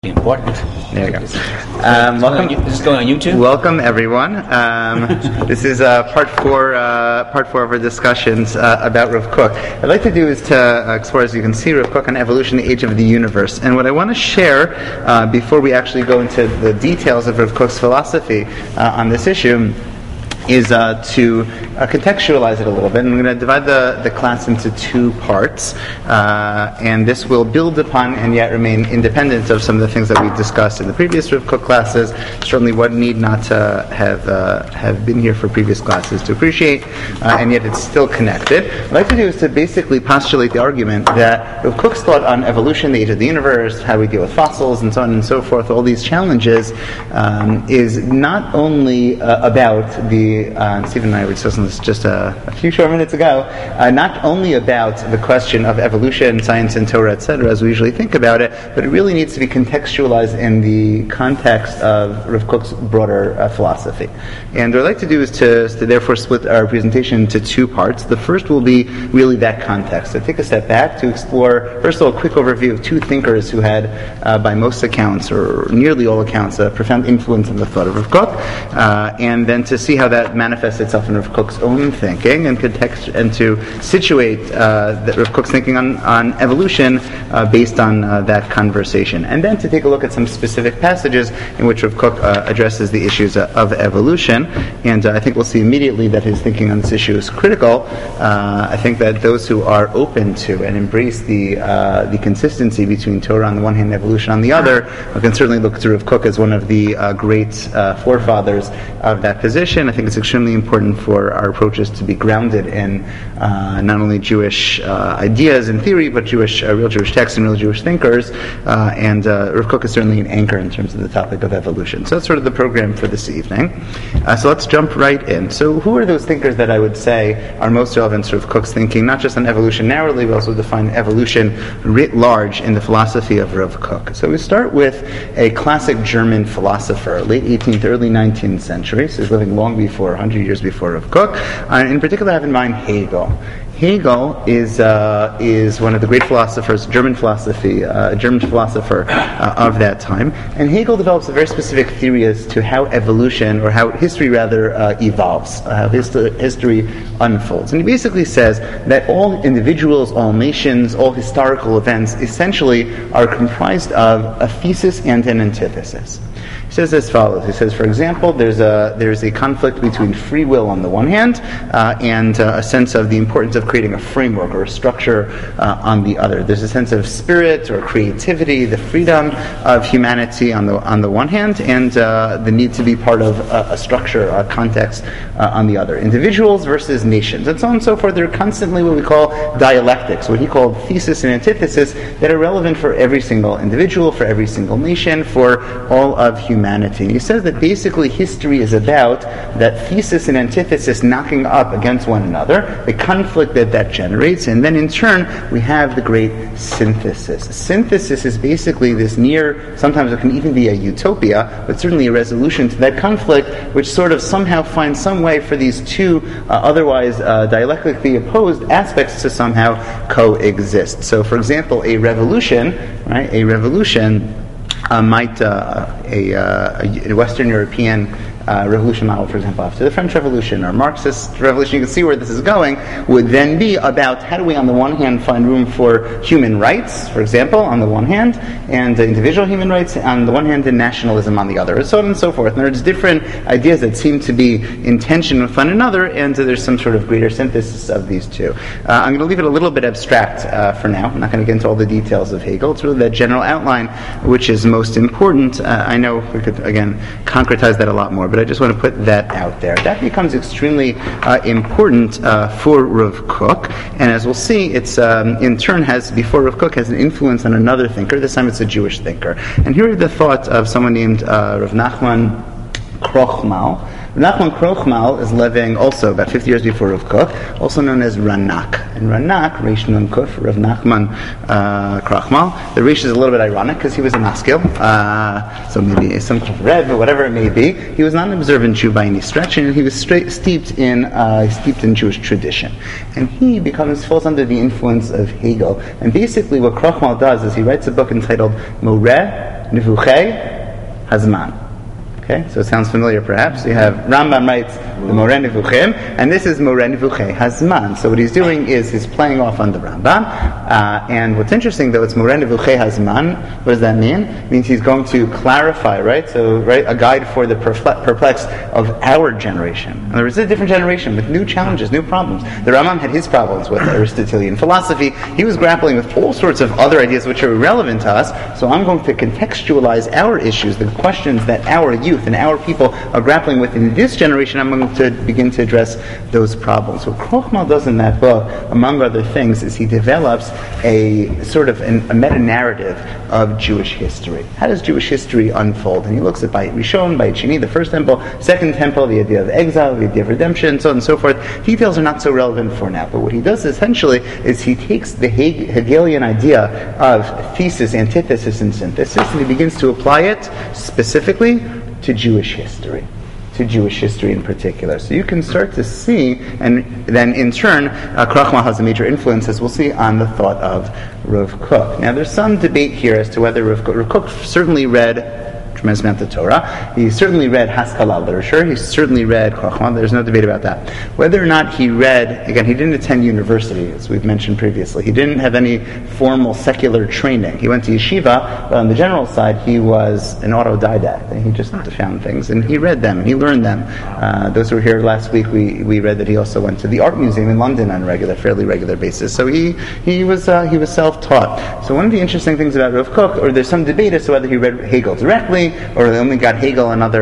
Important. There you go. Welcome. This is going on YouTube. Welcome, everyone. This is part four of our discussions about Rav Kook. I'd like to do is to explore, as you can see, Rav Kook on evolution, the age of the universe. And what I want to share before we actually go into the details of Rav Kook's philosophy on this issue is to contextualize it a little bit. And we're going to divide the class into two parts, and this will build upon and yet remain independent of some of the things that we've discussed in the previous Rav Kook classes. Certainly one need not to have been here for previous classes to appreciate, and yet it's still connected. What I'd like to do is to basically postulate the argument that Rav Kook's thought on evolution, the age of the universe, how we deal with fossils, and so on and so forth, all these challenges, is not only about Stephen and I were discussing this just a few short minutes ago, not only about the question of evolution, science, and Torah, etc., as we usually think about it, but it really needs to be contextualized in the context of Rav Kook's broader philosophy. And what I'd like to do is to therefore split our presentation into two parts. The first will be really that context. So take a step back to explore, first of all, a quick overview of two thinkers who had, by most accounts, or nearly all accounts, a profound influence on the thought of Rav Kook, and then to see how that manifests itself in Rav Kook's own thinking, and to situate Rav Kook's thinking on evolution based on that conversation, and then to take a look at some specific passages in which Rav Kook addresses the issues of evolution. And I think we'll see immediately that his thinking on this issue is critical. I think that those who are open to and embrace the consistency between Torah on the one hand and evolution on the other can certainly look to Rav Kook as one of the great forefathers of that position. I think it's extremely important for our approaches to be grounded in not only Jewish ideas and theory, but real Jewish texts and real Jewish thinkers. And Rav Kook is certainly an anchor in terms of the topic of evolution. So that's sort of the program for this evening. So let's jump right in. So who are those thinkers that I would say are most relevant to Rav Kook's thinking, not just on evolution narrowly, but also define evolution writ large in the philosophy of Rav Kook? So we start with a classic German philosopher, late 18th, early 19th century, so he's living long before, 100 years before Rav Kook. In particular, I have in mind Hegel. Hegel is one of the great philosophers, German philosopher of that time. And Hegel develops a very specific theory as to how evolution, or how history rather, evolves, how history unfolds. And he basically says that all individuals, all nations, all historical events essentially are comprised of a thesis and an antithesis. He says as follows. He says, for example, there's a conflict between free will on the one hand and a sense of the importance of creating a framework or a structure on the other. There's a sense of spirit or creativity, the freedom of humanity on the one hand, and the need to be part of a structure, a context on the other. Individuals versus nations, and so on and so forth. They're constantly what we call dialectics, what he called thesis and antithesis, that are relevant for every single individual, for every single nation, for all of humanity. And he says that basically history is about that thesis and antithesis knocking up against one another, the conflict that generates, and then in turn we have the great synthesis. Synthesis is basically this near, sometimes it can even be a utopia, but certainly a resolution to that conflict, which sort of somehow finds some way for these two otherwise dialectically opposed aspects to somehow coexist. So for example, a revolution might a Western European revolution model, for example, after the French Revolution or Marxist Revolution, you can see where this is going, would then be about how do we on the one hand find room for human rights, for example, on the one hand, and individual human rights on the one hand, and nationalism on the other, and so on and so forth. And there's different ideas that seem to be in tension with one another, and there's some sort of greater synthesis of these two. I'm going to leave it a little bit abstract for now. I'm not going to get into all the details of Hegel. It's really that general outline which is most important. I know we could, again, concretize that a lot more, but I just want to put that out there. That becomes extremely important for Rav Kook, and as we'll see, it's in turn before Rav Kook has an influence on another thinker. This time it's a Jewish thinker. And here are the thoughts of someone named Rav Nachman Krochmal. Rav Nachman Krochmal is living also about 50 years before Rav Kook, also known as Ranak. And Ranak, Reish Nun Kuf, Rav Nachman Krochmal. The Reish is a little bit ironic because he was a maskil, so maybe some Rev, whatever it may be. He was not an observant Jew by any stretch, and he was steeped in Jewish tradition. And he falls under the influence of Hegel. And basically what Krochmal does is he writes a book entitled Moreh Nivuchei Hazman. Okay, so it sounds familiar perhaps. You have Rambam writes the Moreh Nevuchim, and this is Moreh Nevuchei Hazman. So what he's doing is he's playing off on the Rambam. And what's interesting though, it's Moreh Nevuchei Hazman. What does that mean? It means he's going to clarify, right? So, right, a guide for the perplexed of our generation. In other words, it's a different generation with new challenges, new problems. The Rambam had his problems with Aristotelian philosophy. He was grappling with all sorts of other ideas which are relevant to us. So I'm going to contextualize our issues, the questions that our youth and our people are grappling with in this generation. I'm going to begin to address those problems. What Krochmal does in that book, among other things, is he develops a sort of a meta-narrative of Jewish history. How does Jewish history unfold? And he looks at Bayit Rishon, Bayit Sheni, the first temple, second temple, the idea of exile, the idea of redemption, so on and so forth. Details are not so relevant for now, but what he does essentially is he takes the Hegelian idea of thesis, antithesis, and synthesis, and he begins to apply it specifically to Jewish history in particular. So you can start to see, and then in turn, Krochmal has a major influence, as we'll see, on the thought of Rav Kook. Now there's some debate here as to whether Rav Kook certainly read tremendous amount of Torah. He certainly read Haskalah literature. He certainly read Krochmal. There's no debate about that. Whether or not he read, again, he didn't attend university, as we've mentioned previously. He didn't have any formal secular training. He went to yeshiva, but on the general side, he was an autodidact. He just found things, and he read them, and he learned them. Those who were here last week, we read that he also went to the art museum in London on a fairly regular basis. So he was self-taught. So one of the interesting things about Rav Kook, or there's some debate as to whether he read Hegel directly, or they only got Hegel and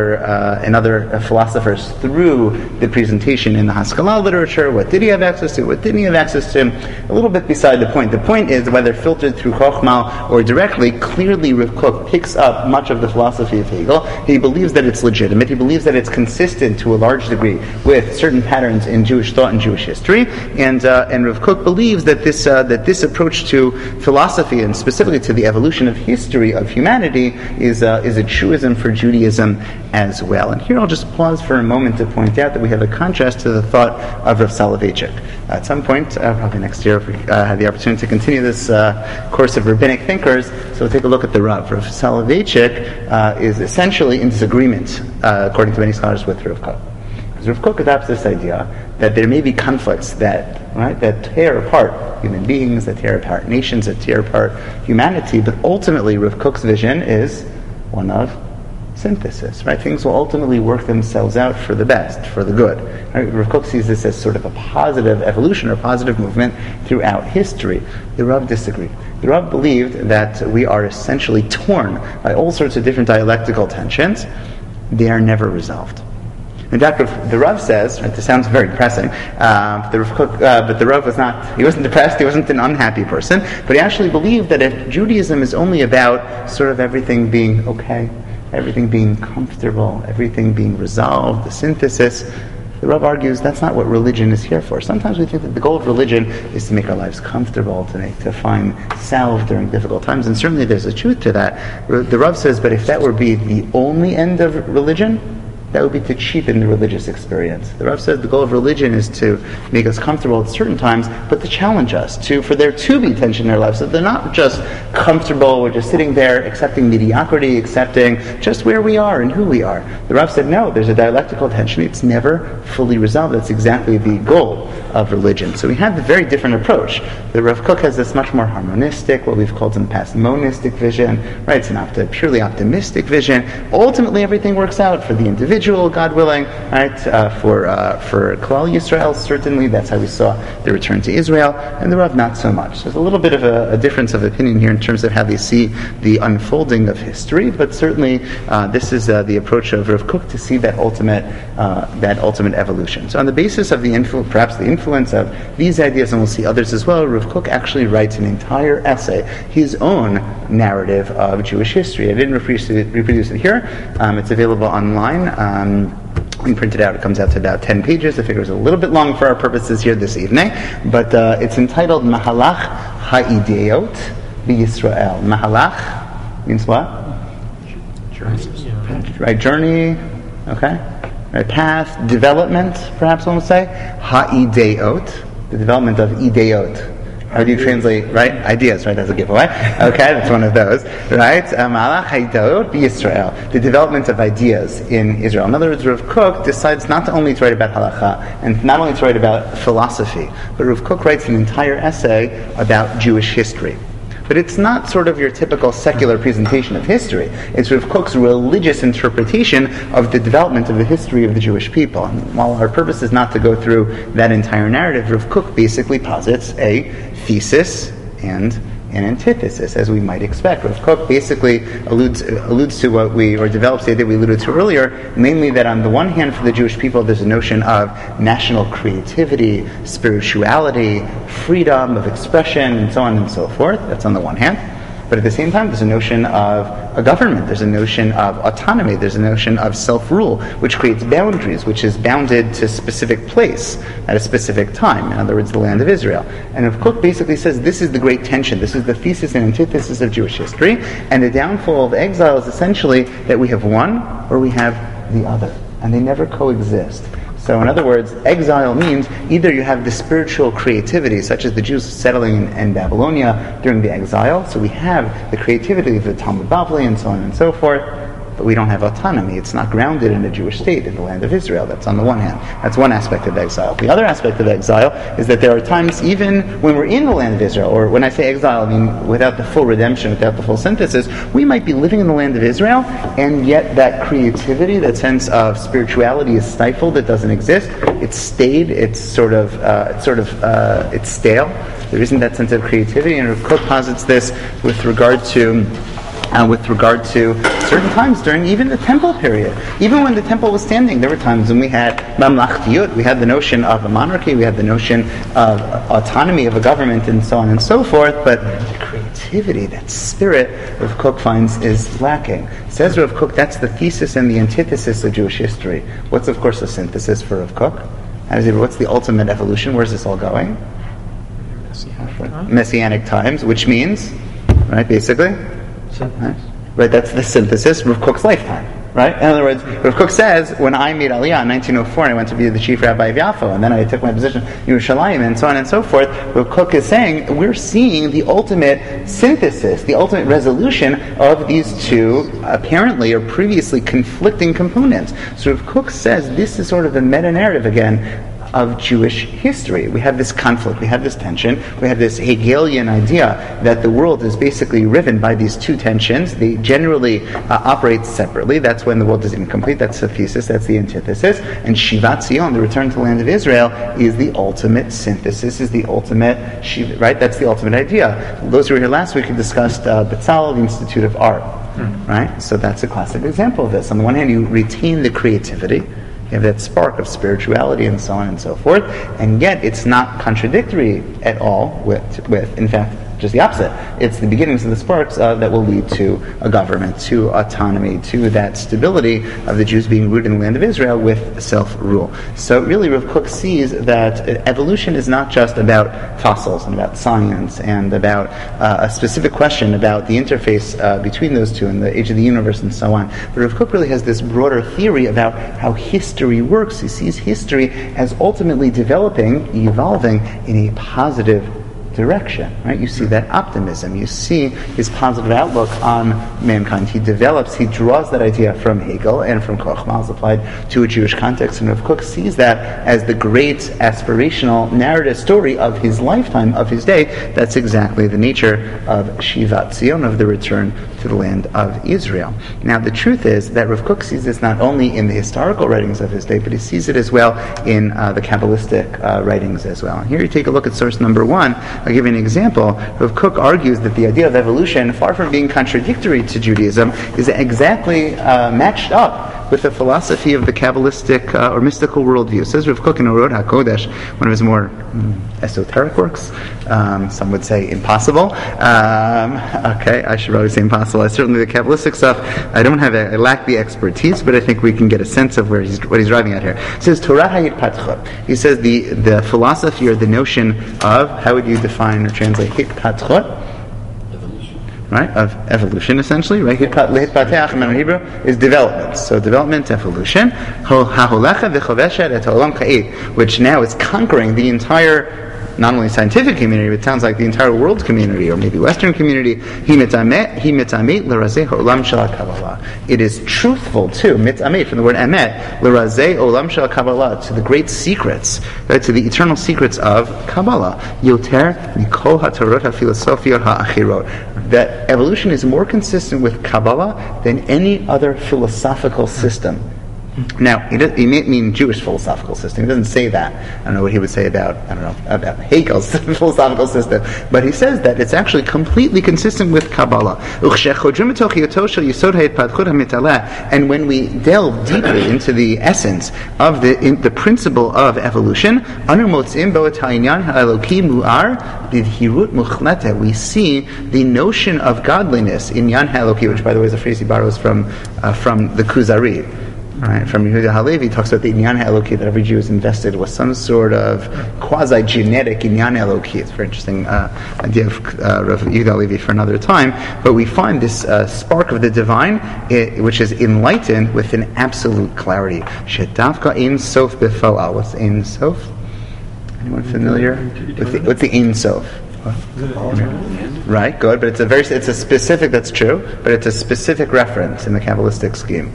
other philosophers through the presentation in the Haskalah literature. What did he have access to? What didn't he have access to? A little bit beside the point. The point is whether filtered through Chochmah or directly, clearly Rav Kook picks up much of the philosophy of Hegel. He believes that it's legitimate. He believes that it's consistent to a large degree with certain patterns in Jewish thought and Jewish history. And Rav Kook believes that this approach to philosophy, and specifically to the evolution of history of humanity, is a truism for Judaism as well. And here I'll just pause for a moment to point out that we have a contrast to the thought of Rav Soloveitchik. At some point, probably next year, if we have the opportunity to continue this course of rabbinic thinkers, so we'll take a look at the Rav. Rav Soloveitchik is essentially in disagreement, according to many scholars, with Rav Kook. Because Rav Kook adopts this idea that there may be conflicts that tear apart human beings, that tear apart nations, that tear apart humanity, but ultimately Rav Kook's vision is one of synthesis, right? Things will ultimately work themselves out for the best, for the good. Right? Rav Kook sees this as sort of a positive evolution or positive movement throughout history. The Rav disagreed. The Rav believed that we are essentially torn by all sorts of different dialectical tensions. They are never resolved. In fact, the Rav says, right, this sounds very depressing, but the Rav he wasn't depressed, he wasn't an unhappy person, but he actually believed that if Judaism is only about sort of everything being okay, everything being comfortable, everything being resolved, the synthesis, the Rav argues that's not what religion is here for. Sometimes we think that the goal of religion is to make our lives comfortable, to find salve during difficult times, and certainly there's a truth to that. The Rav says, but if that would be the only end of religion, that would be to cheapen the religious experience. The Rav said the goal of religion is to make us comfortable at certain times, but to challenge us, for there to be tension in our lives, so they're not just comfortable, we're just sitting there accepting mediocrity, accepting just where we are and who we are. The Rav said no, there's a dialectical tension, it's never fully resolved. That's exactly the goal of religion. So we have a very different approach. The Rav Kook has this much more harmonistic, what we've called in the past monistic vision, right? It's a purely optimistic vision. Ultimately everything works out for the individual, God willing, right? For Klal Yisrael, certainly, that's how we saw the return to Israel, and the Rav not so much. So there's a little bit of a difference of opinion here in terms of how they see the unfolding of history, but certainly this is the approach of Rav Kook to see that ultimate evolution. So on the basis of perhaps the influence of these ideas, and we'll see others as well, Rav Kook actually writes an entire essay, his own narrative of Jewish history. I didn't reproduce it here. It's available online. We print it out. It comes out to about 10 pages. I figure it's a little bit long for our purposes here this evening, but it's entitled Mahalach Ha'ideot B'Yisrael. Mahalach means what? Journey. Right, journey. Okay. Right, path, development. Perhaps one would say Ha'ideot, the development of ideot. How do you translate, right? Ideas, right? That's a giveaway. Okay, that's one of those, right? Malach Haidot B'Yisrael, the development of ideas in Israel. In other words, Rav Kook decides not only to write about halacha, and not only to write about philosophy, but Rav Kook writes an entire essay about Jewish history. But it's not sort of your typical secular presentation of history. It's Rav Kook's religious interpretation of the development of the history of the Jewish people. And while our purpose is not to go through that entire narrative, Rav Kook basically posits a thesis and an antithesis, as we might expect. Rav Kook basically alludes to develops the idea we alluded to earlier, namely that on the one hand, for the Jewish people, there's a notion of national creativity, spirituality, freedom of expression, and so on and so forth. That's on the one hand. But at the same time, there's a notion of a government, there's a notion of autonomy, there's a notion of self-rule, which creates boundaries, which is bounded to a specific place at a specific time, in other words, the land of Israel. And Rav Kook basically says this is the great tension, this is the thesis and antithesis of Jewish history, and the downfall of exile is essentially that we have one or we have the other, and they never coexist. So in other words, exile means either you have the spiritual creativity, such as the Jews settling in Babylonia during the exile, so we have the creativity of the Talmud Bavli and so on and so forth, but we don't have autonomy. It's not grounded in a Jewish state in the land of Israel. That's on the one hand. That's one aspect of exile. The other aspect of exile is that there are times, even when we're in the land of Israel, or when I say exile, I mean without the full redemption, without the full synthesis, we might be living in the land of Israel, and yet that creativity, that sense of spirituality is stifled. It doesn't exist. It's stayed. It's stale. There isn't that sense of creativity, and Rav Kook posits this with regard to certain times during even the temple period. Even when the temple was standing, there were times when we had mamlachtiyut, we had the notion of a monarchy, we had the notion of autonomy of a government, and so on and so forth, but the creativity, that spirit, Rav Kook finds is lacking. Says Rav Kook, that's the thesis and the antithesis of Jewish history. What's, of course, the synthesis for Rav Kook? What's the ultimate evolution? Where's this all going? Messianic times, which means, right, basically? Right, that's the synthesis, Rav Kook's lifetime. Right? In other words, Rav Kook says, when I made Aliyah in 1904, I went to be the chief rabbi of Yafo, and then I took my position in Yerushalayim, and so on and so forth. Rav Kook is saying, we're seeing the ultimate synthesis, the ultimate resolution of these two, apparently or previously conflicting components. So Rav Kook says, this is sort of the meta-narrative again of Jewish history. We have this conflict, we have this tension, we have this Hegelian idea that the world is basically riven by these two tensions. They generally operate separately. That's when the world is incomplete. That's the thesis, that's the antithesis. And Shivat Zion, the return to the land of Israel, is the ultimate synthesis, is the ultimate, right? That's the ultimate idea. Those who were here last week, we discussed Betzalel, the Institute of Art, right? So that's a classic example of this. On the one hand, you retain the creativity, you have that spark of spirituality and so on and so forth, and yet it's not contradictory at all with in fact, just the opposite. It's the beginnings of the sparks that will lead to a government, to autonomy, to that stability of the Jews being rooted in the land of Israel with self-rule. So really, Rav Kook sees that evolution is not just about fossils and about science and about a specific question about the interface between those two and the age of the universe and so on. But Rav Kook really has this broader theory about how history works. He sees history as ultimately developing, evolving in a positive direction, right? You see that optimism. You see his positive outlook on mankind. He draws that idea from Hegel and from Koch Malz applied to a Jewish context, and Rav Kook sees that as the great aspirational narrative story of his lifetime, of his day. That's exactly the nature of Shivat Zion, of the return to the land of Israel. Now, the truth is that Rav Kook sees this not only in the historical writings of his day, but he sees it as well in the Kabbalistic writings as well. And here you take a look at source number 1. I'll give you an example. Rav Kook argues that the idea of evolution, far from being contradictory to Judaism, is exactly matched up with the philosophy of the Kabbalistic or mystical worldview. Says Rav Kook in Orot HaKodesh, one of his more esoteric works. Some would say impossible. Okay, I should probably say impossible. Certainly the Kabbalistic stuff, I lack the expertise, but I think we can get a sense of what he's driving at here. It says Torah HaYitpatchot. He says the philosophy or the notion of, how would you define or translate Hitpatchot? Right, of evolution, essentially, right? Hitpateach in Hebrew is development. So development, evolution, which now is conquering the entire not only scientific community, but it sounds like the entire world community, or maybe Western community. It is truthful too, mitzamet, from the word emet, l'razeh olam shel Kabbalah, to the great secrets, right, to the eternal secrets of Kabbalah. Yoter mikol hatorot hafilosofiot ha'achirot. That evolution is more consistent with Kabbalah than any other philosophical system. Now, he may mean Jewish philosophical system. He doesn't say that. I don't know what he would say about Hegel's philosophical system. But he says that it's actually completely consistent with Kabbalah. And when we delve deeply into the essence of the principle of evolution, we see the notion of godliness in Yan Ha'eloki, which, by the way, is a phrase he borrows from the Kuzari. Right, from Yehuda Halevi, talks about the Inyan Ha'eloki, that every Jew is invested with some sort of quasi-genetic Inyan Ha'eloki. It's a very interesting idea of Rav Yehuda Halevi for another time. But we find this spark of the divine, which is enlightened with an absolute clarity. Shedavka Ein Sof B'Fo'al. What's Ein Sof? Anyone familiar with the Ein Sof? Right, good. But it's a specific. That's true. But it's a specific reference in the Kabbalistic scheme.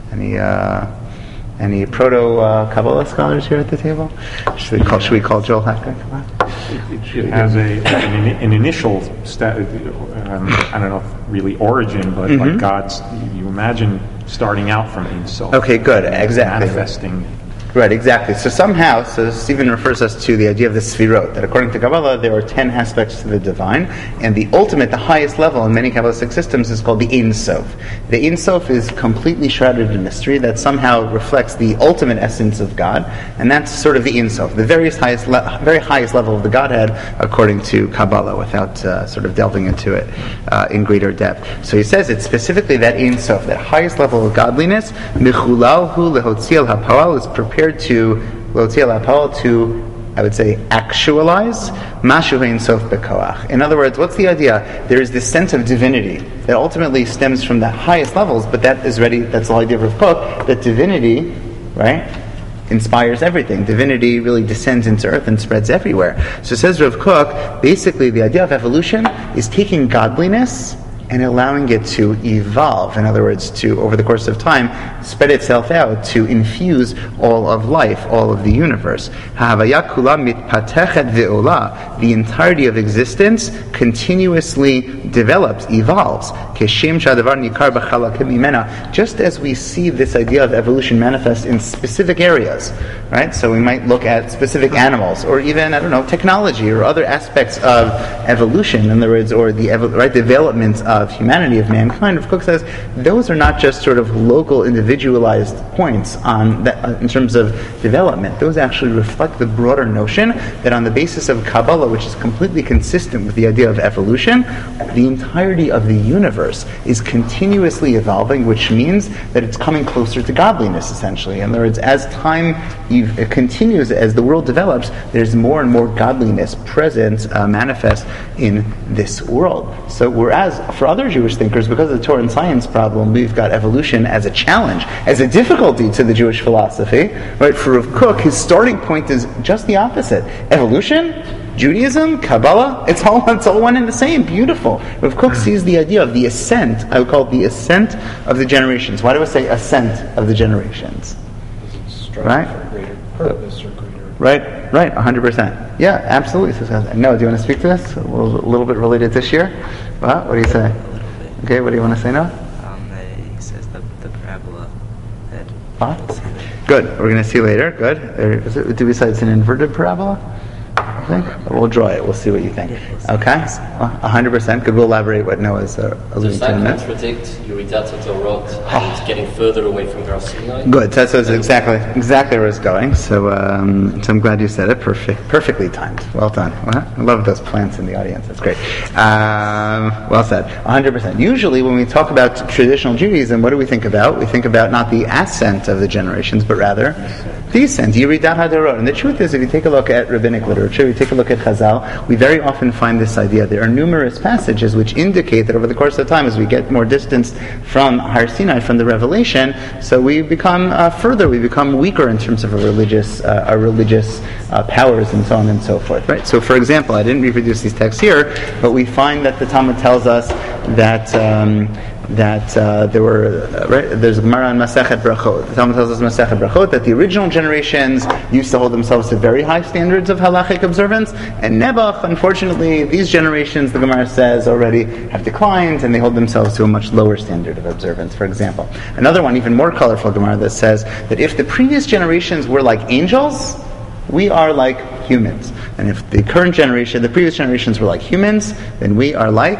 Any proto-Kabbalah scholars here at the table? Should we call Joel Hacker? It has an initial, I don't know if really origin, but like God's, you imagine starting out from Himself. Okay, good, exactly. Manifesting. Right, exactly. So somehow, Stephen refers us to the idea of the Sfirot, that according to Kabbalah, there are 10 aspects to the divine, and the ultimate, the highest level in many Kabbalistic systems is called the Ein Sof. The Ein Sof is completely shrouded in mystery that somehow reflects the ultimate essence of God, and that's sort of the Ein Sof, the very highest level of the Godhead, according to Kabbalah, without sort of delving into it in greater depth. So he says it's specifically that Ein Sof, that highest level of godliness, Michulalhu lehotziel ha'poal, is prepared to I would say actualize Mashu Ein Sof B'Koach. In other words, what's the idea? There is this sense of divinity that ultimately stems from the highest levels, but that's the whole idea of Rav Kook, that divinity, right, inspires everything. Divinity really descends into earth and spreads everywhere. So says Rav Kook, basically the idea of evolution is taking godliness and allowing it to evolve. In other words, to, over the course of time, spread itself out to infuse all of life, all of the universe. The entirety of existence continuously develops, evolves. Just as we see this idea of evolution manifest in specific areas, right? So we might look at specific animals, or even, technology, or other aspects of evolution, in other words, or the development of humanity, of mankind. Rav Kook says those are not just sort of local, individualized points on that, in terms of development. Those actually reflect the broader notion that on the basis of Kabbalah, which is completely consistent with the idea of evolution, the entirety of the universe is continuously evolving, which means that it's coming closer to godliness, essentially. In other words, as time it continues, as the world develops, there's more and more godliness present, manifest in this world. So whereas for other Jewish thinkers, because of the Torah and science problem, we've got evolution as a challenge, as a difficulty to the Jewish philosophy. Right? For Rav Kook, his starting point is just the opposite. Evolution, Judaism, Kabbalah, it's all one and the same. Beautiful. Rav Kook sees the idea of the ascent. I would call it the ascent of the generations. Why do I say ascent of the generations? Right? For greater purpose or greater. Right, 100%. Yeah, absolutely. No, do you want to speak to this? A little bit related this year? What do you say? Okay, what do you want to say now? He says the parabola that. Good. We're going to see later. Good. Do we say it's an inverted parabola? I think we'll draw it. We'll see what you think. Okay. 100%. Good. We'll elaborate what Noah's alluding to in a minute. Does that contradict Yeridat HaTorot and getting further away from Har Sinai? Good. That's exactly where it's going. So I'm glad you said it. Perfectly timed. Well done. I love those plants in the audience. That's great. Well said. 100%. Usually, when we talk about traditional Judaism, what do we think about? We think about not the ascent of the generations, but rather descent. Yeridat HaTorot. And the truth is, if you take a look at rabbinic literature, we take a look at Chazal, we very often find this idea. There are numerous passages which indicate that over the course of time, as we get more distanced from Har Sinai, from the revelation, so we become we become weaker in terms of our religious powers and so on and so forth. Right. So, for example, I didn't reproduce these texts here, but we find that the Talmud tells us that there's a Gemara on Masechet Brachot. The Talmud tells us Masechet Brachot that the original generations used to hold themselves to very high standards of halachic observance, and Nebuch, unfortunately, these generations, the Gemara says, already have declined, and they hold themselves to a much lower standard of observance, for example. Another one, even more colorful Gemara, that says that if the previous generations were like angels, we are like humans. And if the current generation, the previous generations were like humans, then we are like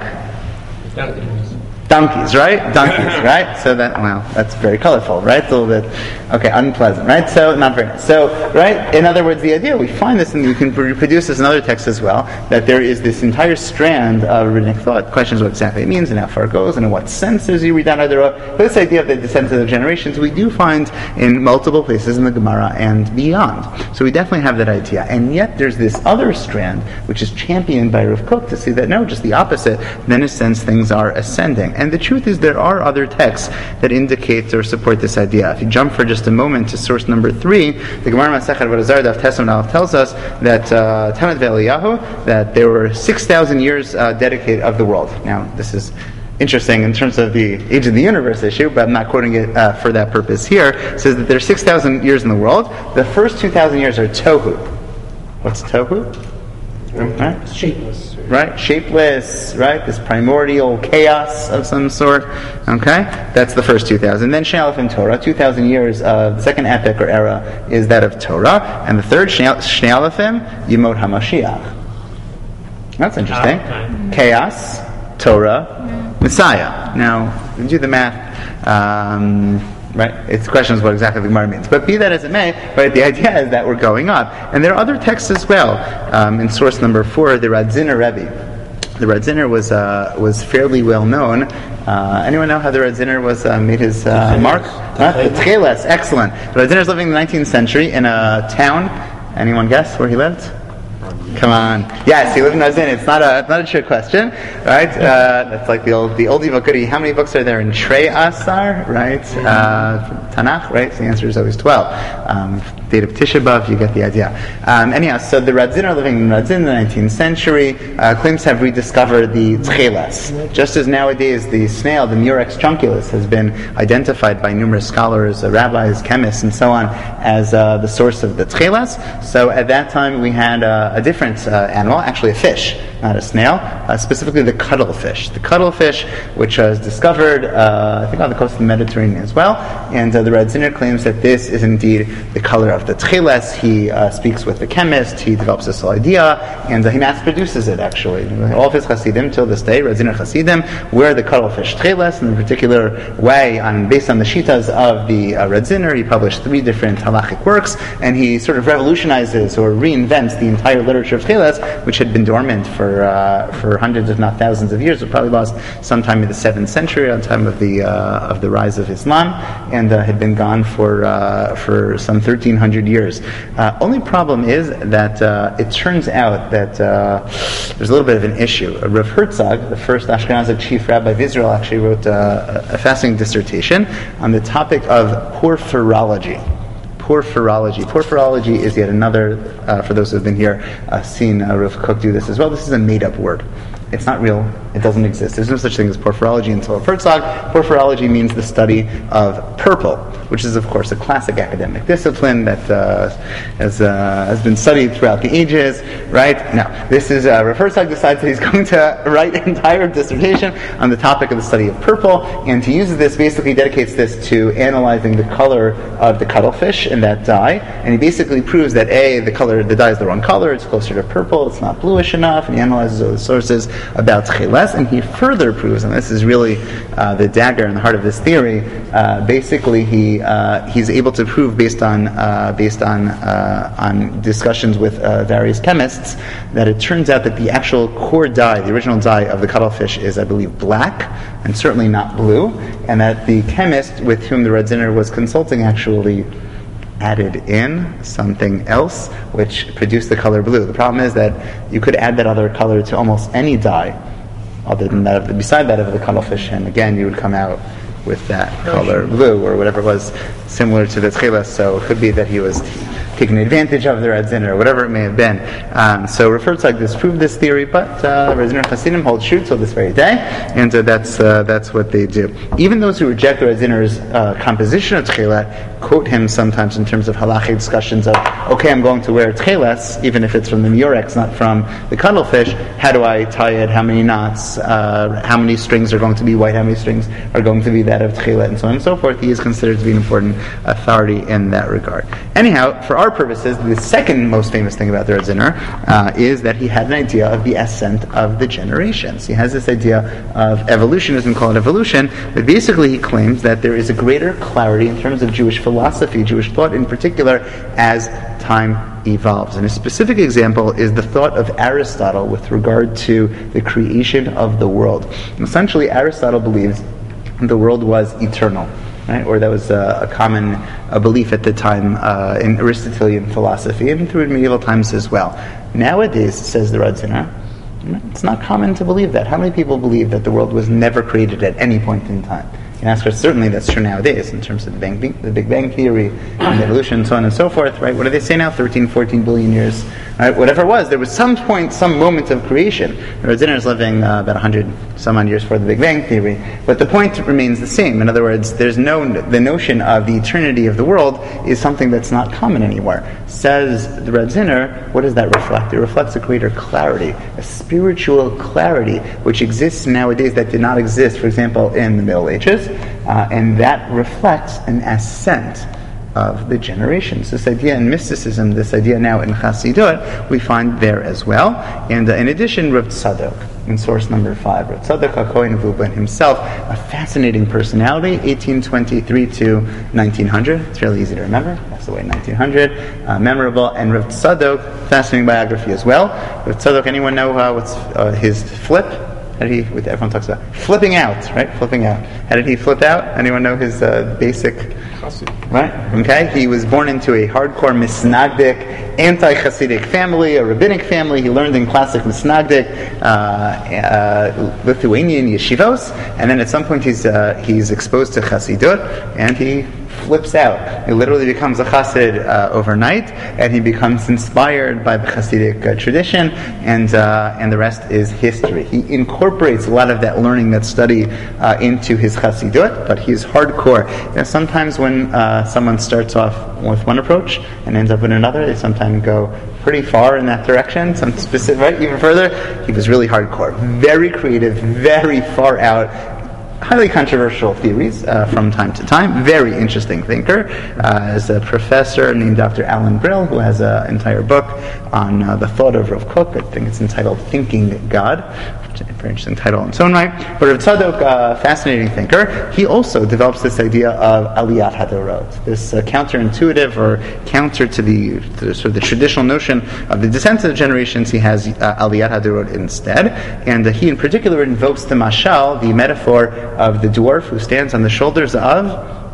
donkeys, right? Donkeys, right? So that's very colorful, right? A little bit, unpleasant, right? So, not very nice. So, right? In other words, the idea, we find this, and we can reproduce this in other texts as well, that there is this entire strand of rabbinic thought, questions what exactly it means, and how far it goes, and in what senses you read down either. But this idea of the descent of the generations, we do find in multiple places in the Gemara and beyond. So we definitely have that idea. And yet, there's this other strand, which is championed by Rav Kook, to see that, no, just the opposite, then in a sense, things are ascending. And the truth is, there are other texts that indicate or support this idea. If you jump for just a moment to source number 3, the Gemara Masechet Avodah Zarah Daf Tes Amud Aleph tells us that Temet ve'Eliyahu, that there were 6,000 years dedicated of the world. Now, this is interesting in terms of the age of the universe issue, but I'm not quoting it for that purpose here. It says that there are 6,000 years in the world. The first 2,000 years are Tohu. What's Tohu? Right? Shapeless. Right? Shapeless, right? This primordial chaos of some sort. Okay? That's the first 2,000. Then Shnei Alefim Torah, 2,000 years of the second epic or era is that of Torah. And the third Shnei Alefim, Yemot HaMashiach. That's interesting. Chaos, Torah, Messiah. Now, you do the math. Right? It's questions what exactly the Gemara means. But be that as it may, right, the idea is that we're going up. And there are other texts as well. In source number 4, the Radziner Rebbe. The Radziner was fairly well known. Anyone know how the Radziner was made his mark? The Tcheles, excellent. The Radziner is living in the 19th century in a town. Anyone guess where he lived? Come on. Yes, he lived in Radzin. It's not a trick question, right? That's like the oldie but goodie. How many books are there in Trei Asar, right? Tanakh, right? So the answer is always 12. Date of Tisha B'Av, you get the idea. Anyhow, so the Radzin are living in Radzin in the 19th century. Claims to have rediscovered the Tcheles. Just as nowadays the snail, the Murex trunculus, has been identified by numerous scholars, rabbis, chemists, and so on, as the source of the Tcheles. So at that time we had a different animal, actually a fish, not a snail, specifically the cuttlefish. The cuttlefish, which was discovered, I think, on the coast of the Mediterranean as well. And the Radziner claims that this is indeed the color of the Tcheles. He speaks with the chemist, he develops this whole idea, and he mass produces it, actually. All of his Hasidim till this day, Radziner Hasidim, wear the cuttlefish Tcheles in a particular way, based on the Shitas of the Radziner. He published 3 different halachic works, and he sort of revolutionizes or reinvents the entire literature of Tcheles, which had been dormant for hundreds, if not thousands of years. It probably lost sometime in the 7th century, on time of the rise of Islam, and had been gone for some 1,300 years. Only problem is that it turns out that there's a little bit of an issue. Rav Herzog, the first Ashkenazic chief rabbi of Israel, actually wrote a fascinating dissertation on the topic of porphyrology. Porphyrology is yet another, for those who have been here, seen Rav Kook do this as well. This is a made-up word. It's not real. It doesn't exist. There's no such thing as porphyrology until Herzog. Porphyrology means the study of purple, which is, of course, a classic academic discipline that has been studied throughout the ages, right? Now, this is, Rav Herzog decides that he's going to write an entire dissertation on the topic of the study of purple, and he uses this, basically dedicates this to analyzing the color of the cuttlefish in that dye, and he basically proves that the dye is the wrong color, it's closer to purple, it's not bluish enough, and he analyzes all the sources about Tcheles, and he further proves, and this is really the dagger in the heart of this theory, basically he's able to prove based on discussions with various chemists that it turns out that the actual core dye, the original dye of the cuttlefish, is, I believe, black and certainly not blue, and that the chemist with whom the Radziner was consulting actually added in something else which produced the color blue. The problem is that you could add that other color to almost any dye other than that beside that of the cuttlefish, and again you would come out with that color blue or whatever it was similar to the tchelas. So it could be that he was taking advantage of the Radziner or whatever it may have been. So Rav like disproved this theory, but Radziner Hasidim hold true till this very day, and that's what they do. Even those who reject the Radziner's composition of tchelet quote him sometimes in terms of halachic discussions of, okay, I'm going to wear tcheles, even if it's from the Murex, not from the cuttlefish. How do I tie it? How many knots? How many strings are going to be white? How many strings are going to be that of tchelet? And so on and so forth. He is considered to be an important authority in that regard. Anyhow, for our purposes, the second most famous thing about the Radziner is that he had an idea of the ascent of the generations. He has this idea of evolutionism, called evolution, but basically he claims that there is a greater clarity in terms of Jewish philosophy, Jewish thought in particular, as time evolves. And a specific example is the thought of Aristotle with regard to the creation of the world. Essentially, Aristotle believes the world was eternal. Right? Or that was a common belief at the time in Aristotelian philosophy and through medieval times as well. Nowadays, says the Radziner, it's not common to believe that. How many people believe that the world was never created at any point in time? You can ask her, certainly that's true nowadays in terms of the Big Bang Theory and evolution and so on and so forth, right? What do they say now? 13, 14 billion years. Right? Whatever it was, there was some point, some moment of creation. The Radziner is living about 100 some odd years before the Big Bang Theory, but the point remains the same. In other words, the notion of the eternity of the world is something that's not common anymore. Says the Radziner, what does that reflect? It reflects a greater clarity, a spiritual clarity, which exists nowadays that did not exist, for example, in the Middle Ages, and that reflects an ascent of the generations. This idea in mysticism, this idea now in Chassidut, we find there as well. And in addition, Rav Tzadok, in source number 5, Rav Tzadok HaKohen Vubin himself, a fascinating personality, 1823 to 1900. It's really easy to remember. That's the way, 1900. Memorable. And Rav Tzadok, fascinating biography as well. Rav Tzadok, anyone know what's his flip? How did he, everyone talks about flipping out, right? Flipping out. How did he flip out? Anyone know his basic? Right? Okay. He was born into a hardcore Misnagdic, anti-Hasidic family, a rabbinic family. He learned in classic Misnagdic, Lithuanian yeshivos, and then at some point he's exposed to Chassidut, and he flips out. He literally becomes a Chassid overnight, and he becomes inspired by the Hasidic tradition, and the rest is history. He incorporates a lot of that learning, that study, into his Chassidut, but he's hardcore. Sometimes when someone starts off with one approach and ends up with another, they sometimes go pretty far in that direction, some specific, right? Even further, he was really hardcore. Very creative, very far out, highly controversial theories from time to time. Very interesting thinker. As a professor named Dr. Alan Brill, who has an entire book on the thought of Rav Kook. I think it's entitled Thinking God. Which is a very interesting title in its own right. But Rav Tzadok, fascinating thinker, he also develops this idea of Aliyat Hadorot, this counterintuitive or counter to the sort of the traditional notion of the descent of the generations. He has Aliyat Hadorot instead, and he in particular invokes the mashal, the metaphor of the dwarf who stands on the shoulders of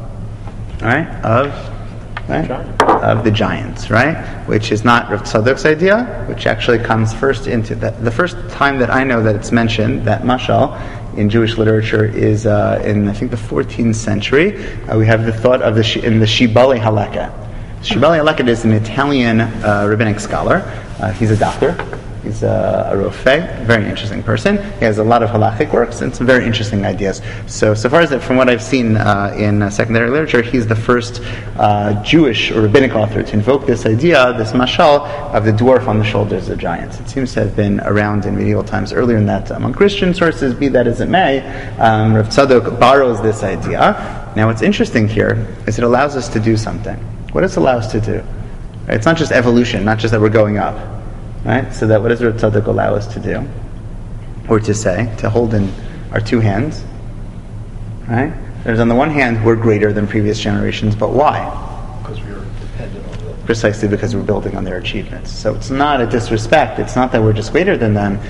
the giants, right? Which is not Rav Tzadok's idea, which actually comes first into that. The first time that I know that it's mentioned, that mashal, in Jewish literature is in, I think, the 14th century. We have the thought of in the Shibali Halakha. Shibali Halakha is an Italian rabbinic scholar. He's a doctor. He's a rofeh, very interesting person. He has a lot of halachic works and some very interesting ideas. So far as from what I've seen in secondary literature, he's the first Jewish or rabbinic author to invoke this idea, this mashal, of the dwarf on the shoulders of giants. It seems to have been around in medieval times earlier than that among Christian sources, be that as it may. Rav Tzadok borrows this idea. Now what's interesting here is it allows us to do something. What does it allow us to do? It's not just evolution, not just that we're going up. Right? So that what does Rav Tzadok allow us to do? Or to say, to hold in our two hands. Right? There's on the one hand, we're greater than previous generations, but why? Because we are dependent on them. Precisely because we're building on their achievements. So it's not a disrespect. It's not that we're just greater than them.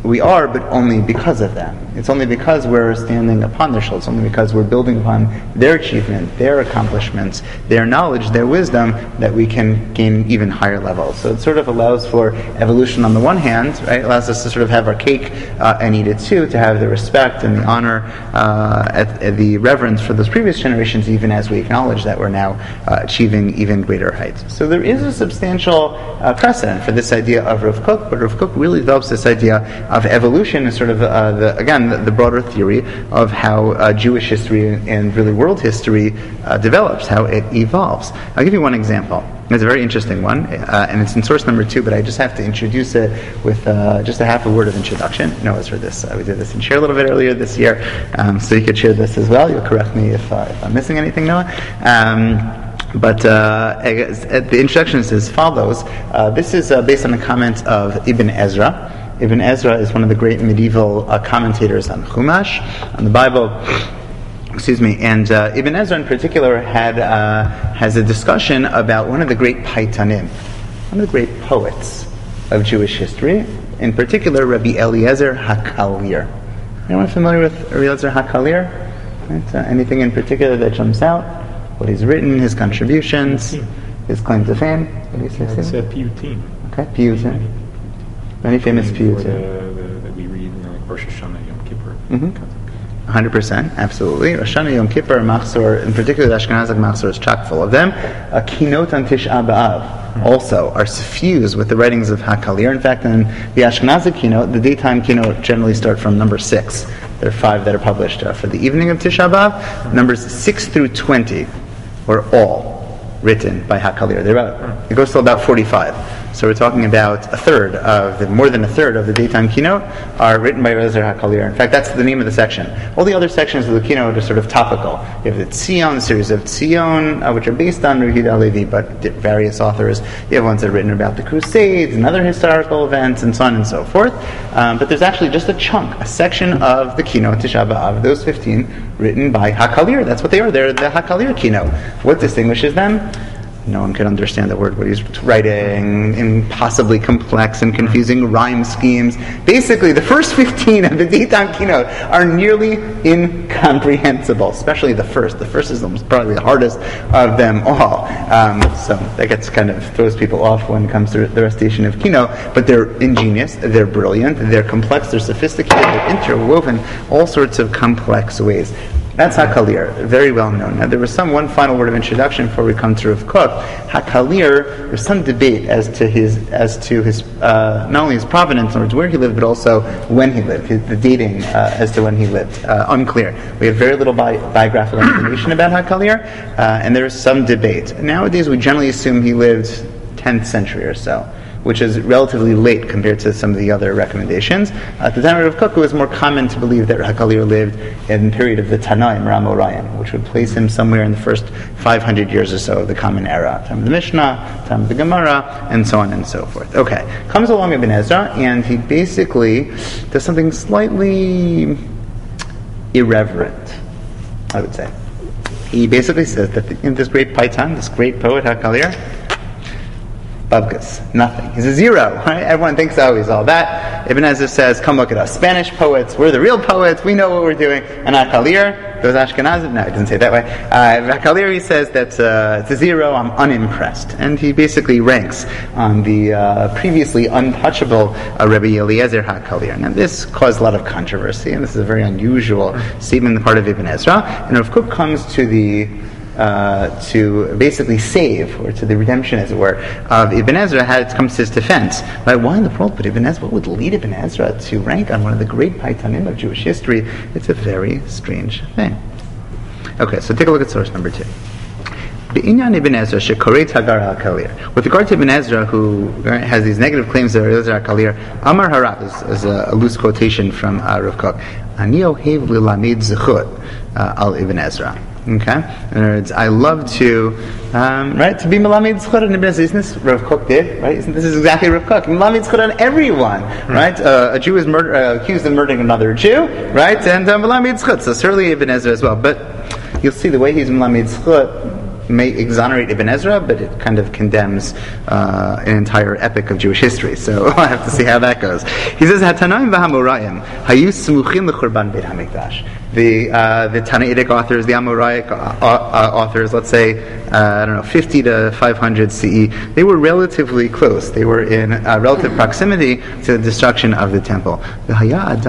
we are, but only because of them. It's only because we're standing upon their shoulders, only because we're building upon their achievement, their accomplishments, their knowledge, their wisdom, that we can gain even higher levels. So it sort of allows for evolution on the one hand, right? It allows us to sort of have our cake and eat it too, to have the respect and the honor, at the reverence for those previous generations, even as we acknowledge that we're now achieving even greater heights. So there is a substantial precedent for this idea of Rav Kook, but Rav Kook really develops this idea of evolution as sort of the broader theory of how Jewish history and really world history develops, how it evolves. I'll give you one example. It's a very interesting one, and it's in source number 2, but I just have to introduce it with just a half a word of introduction. Noah's heard this. We did this in share a little bit earlier this year, so you could share this as well. You'll correct me if I'm missing anything, Noah. But the introduction is as follows. This is based on a comment of Ibn Ezra. Ibn Ezra is one of the great medieval commentators on Chumash, on the Bible. And Ibn Ezra in particular has a discussion about one of the great Paitanim, one of the great poets of Jewish history, in particular Rabbi Eliezer HaKalir. Anyone familiar with Eliezer HaKalir? Right? Anything in particular that jumps out? What he's written, his contributions, his claim to fame? What do you say? It's Piyutim. Okay, Piyutim. Many famous Piyutim. That we read in Rosh Hashanah, Yom Kippur. 100%, absolutely. Rosh Hashanah, Yom Kippur, Machzor, in particular the Ashkenazic Machzor is chock full of them. Kinot on Tisha B'Av also are suffused with the writings of HaKalir. In fact, in the Ashkenazic Kinot, the daytime Kinot generally start from number 6. There are 5 that are published for the evening of Tisha B'Av. Numbers 6 through 20 were all written by HaKalir. It goes to about 45. So we're talking about more than a third of the daytime Kinot are written by Eliezer HaKalir. In fact, that's the name of the section. All the other sections of the Kinot are sort of topical. You have the Tzion, the series of Tzion, which are based on Yehuda Halevi, but various authors. You have ones that are written about the Crusades and other historical events and so on and so forth. But there's actually just a section of the Kinot, Tisha B'Av, those 15, written by HaKalir. That's what they are. They're the HaKalir Kinot. What distinguishes them? No one can understand the word, what he's writing, impossibly complex and confusing rhyme schemes. Basically, the first 15 of the daytime Kinot are nearly incomprehensible, especially the first. The first is probably the hardest of them all. So that kind of throws people off when it comes to the recitation of Kinot. But they're ingenious, they're brilliant, they're complex, they're sophisticated, they're interwoven all sorts of complex ways. That's HaKalir, very well known. Now, there was one final word of introduction before we come to Rav Kook. HaKalir, there's some debate as to his not only his provenance, in other words, where he lived, but also when he lived. The dating as to when he lived, unclear. We have very little biographical information about HaKalir, and there is some debate. Nowadays, we generally assume he lived 10th century or so, which is relatively late compared to some of the other recommendations. At the time of Rav Kook, it was more common to believe that HaKalir lived in the period of the Tanaim, Ram Orayan, which would place him somewhere in the first 500 years or so of the Common Era, time of the Mishnah, time of the Gemara, and so on and so forth. Okay, comes along Ibn Ezra, and he basically does something slightly irreverent, I would say. He basically says that in this great Paitan, this great poet HaKalir, Babkas, nothing. He's a zero, right? Everyone thinks, he's all that. Ibn Ezra says, come look at us. Spanish poets, we're the real poets, we know what we're doing. And HaKalir, those Ashkenazim, no, he doesn't say it that way. HaKalir, he says that it's a zero, I'm unimpressed. And he basically ranks on the previously untouchable Rabbi Eliezer HaKalir. Now this caused a lot of controversy, and this is a very unusual statement on the part of Ibn Ezra. And Rav Kook comes to basically save, or to the redemption, as it were, of Ibn Ezra. It comes to his defense. Right? Why in the world would Ibn Ezra, what would lead Ibn Ezra to rank on one of the great Paitanim of Jewish history? It's a very strange thing. Okay, so take a look at source number 2. Be'inyan Ibn Ezra shekoret hagar HaKalir. With regard to Ibn Ezra, who has these negative claims of Eliezer HaKalir, Amar Harav is a loose quotation from Rav Kook. Ani ohev lilamed zechut al Ibn Ezra. Okay? In other words, I love to be Melamed Zchut on Ibn Ezra. Isn't this Rav Kook did? Right? This is exactly Rav Kook. Melamed Zchut on everyone. Right? A Jew is accused of murdering another Jew. Right? And Melamed Zchut. So certainly Ibn Ezra as well. But you'll see the way he's Melamed Zchut, may exonerate Ibn Ezra, but it kind of condemns an entire epic of Jewish history. So I have to see how that goes. He says, "Hatanaim v'Hamorayim hayu smuchim l'churban Beit Hamikdash." The Tanaitic authors, the Amoraic authors, let's say 50 to 500 CE, they were relatively close. They were in relative proximity to the destruction of the temple. That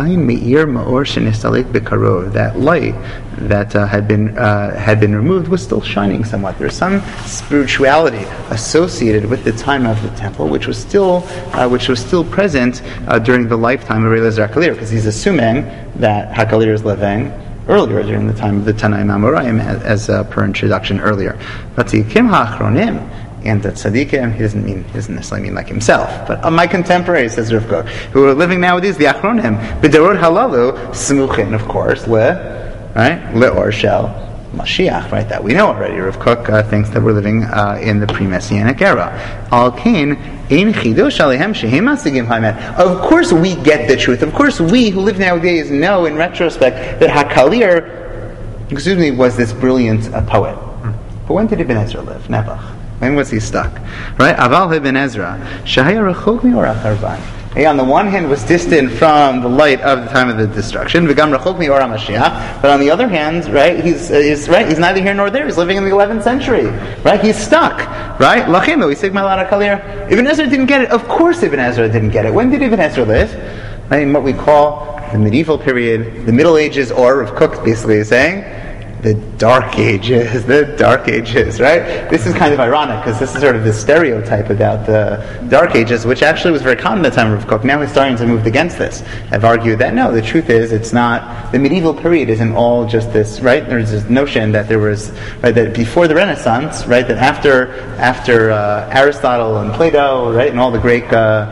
light that had been removed was still shining somewhat. There's some spirituality associated with the time of the temple, which was still present during the lifetime of Eliezer HaKalir, because he's assuming that HaKalir is living earlier, during the time of the Tanaim Amoraim, as per introduction earlier. But Tzadikim HaAchronim, and the tzaddikim, he doesn't necessarily mean like himself, but my contemporaries, says Rav Kook, who are living nowadays, the Achronim, b'derot halalu, smuchin, of course, le'or shel Mashiach, right? That we know already. Rav Kook thinks that we're living in the pre-Messianic era. Al kain ein chidush alehem shehem masigim ha'emet. Of course, we get the truth. Of course, we who live nowadays know, in retrospect, that HaKalir, was this brilliant poet. But when did Ibn Ezra live? Nebuch. When was he stuck? Right? Aval Ibn Ezra, shahaya rechok mi'orach harban. He, on the one hand, was distant from the light of the time of the destruction, v'gam rechok mi'or HaMashiach. But on the other hand, right, he's neither here nor there. He's living in the 11th century, right? He's stuck, right? Lachim lo yisig malad HaKalir. Ibn Ezra didn't get it. Of course, Ibn Ezra didn't get it. When did Ibn Ezra live? Right, in what we call the medieval period, the Middle Ages, or Rav Kook basically is saying, the Dark Ages, right? This is kind of ironic, because this is sort of the stereotype about the Dark Ages, which actually was very common at the time of Rav Kook. Now historians have moved against this. Have argued that no, the truth is, it's not, the medieval period isn't all just this, right? There's this notion that there was, right, that before the Renaissance, right, that after Aristotle and Plato, right, and all the great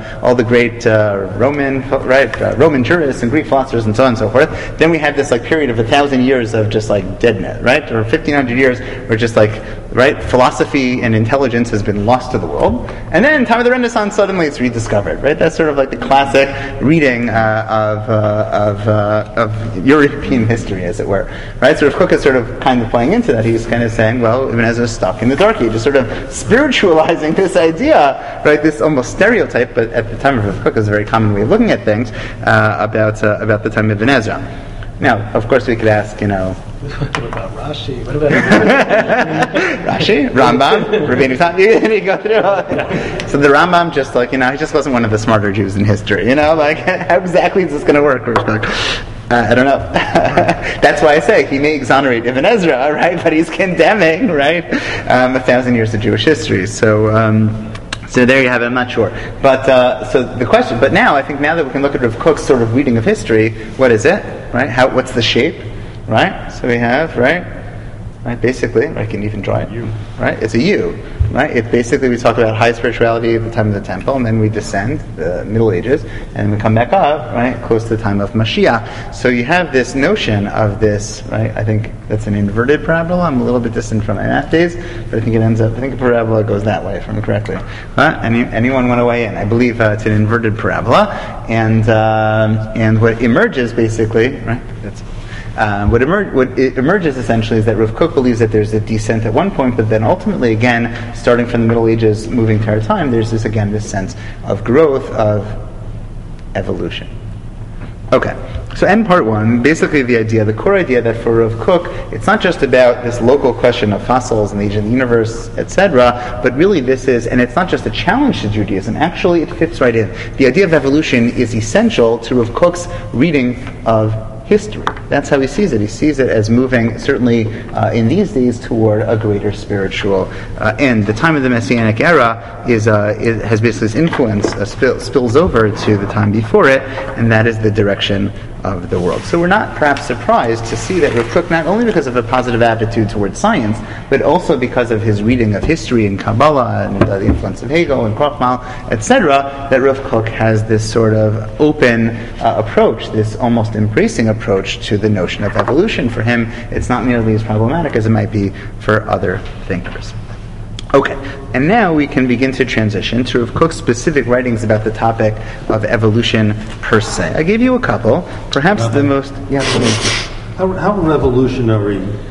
Roman jurists and Greek philosophers and so on and so forth, then we had this like period of 1,000 years of just like deadness, right? Or 1,500 years where just like, right, philosophy and intelligence has been lost to the world. And then time of the Renaissance, suddenly it's rediscovered, right? That's sort of like the classic reading of European history, as it were, right? So Rav Kook is sort of kind of playing into that. He's kind of saying, well, Ibn Ezra is stuck in the Dark Ages, sort of spiritualizing this idea, right? This almost stereotype, but at the time of Rav Kook is a very common way of looking at things about the time of Ibn Ezra. Now, of course, we could ask, What about Rashi? What about Rashi, Rambam, Rabbeinu Tam? You go through. So the Rambam, just like he just wasn't one of the smarter Jews in history. Like how exactly is this going to work? I don't know. That's why I say he may exonerate Ibn Ezra, right? But he's condemning, right, 1,000 years of Jewish history. So there you have it. I'm not sure, but so the question. But now I think now that we can look at Rav Kook's sort of reading of history, what is it? Right? What's the shape? Right? So we have right. Basically, I can even draw it. U. Right? It's a U. Right? It's basically we talk about high spirituality at the time of the temple, and then we descend the Middle Ages, and we come back up, right, close to the time of Mashiach. So you have this notion of this, right? I think that's an inverted parabola. I'm a little bit distant from my math days, but I think a parabola goes that way, if I'm correctly. Anyone want to weigh in? I believe it's an inverted parabola, and what emerges basically, right? What emerges essentially is that Rav Kook believes that there's a descent at one point, but then ultimately, again, starting from the Middle Ages, moving to our time, there's this sense of growth, of evolution. Okay, so end part one, basically the core idea that for Rav Kook, it's not just about this local question of fossils and the age of the universe, etc., but really this is, and it's not just a challenge to Judaism, actually it fits right in. The idea of evolution is essential to Rav Kook's reading of history. That's how he sees it. He sees it as moving, certainly in these days, toward a greater spiritual end. The time of the Messianic era has basically this influence spills over to the time before it, and that is the direction of the world. So we're not perhaps surprised to see that Rav Kook, not only because of a positive attitude towards science, but also because of his reading of history and Kabbalah and the influence of Hegel and Krochmal, etc., that Rav Kook has this sort of open approach, this almost embracing approach to the notion of evolution. For him, it's not nearly as problematic as it might be for other thinkers. Okay, and now we can begin to transition to Rav Kook's specific writings about the topic of evolution per se. I gave you a couple, perhaps the most... Yeah, How revolutionary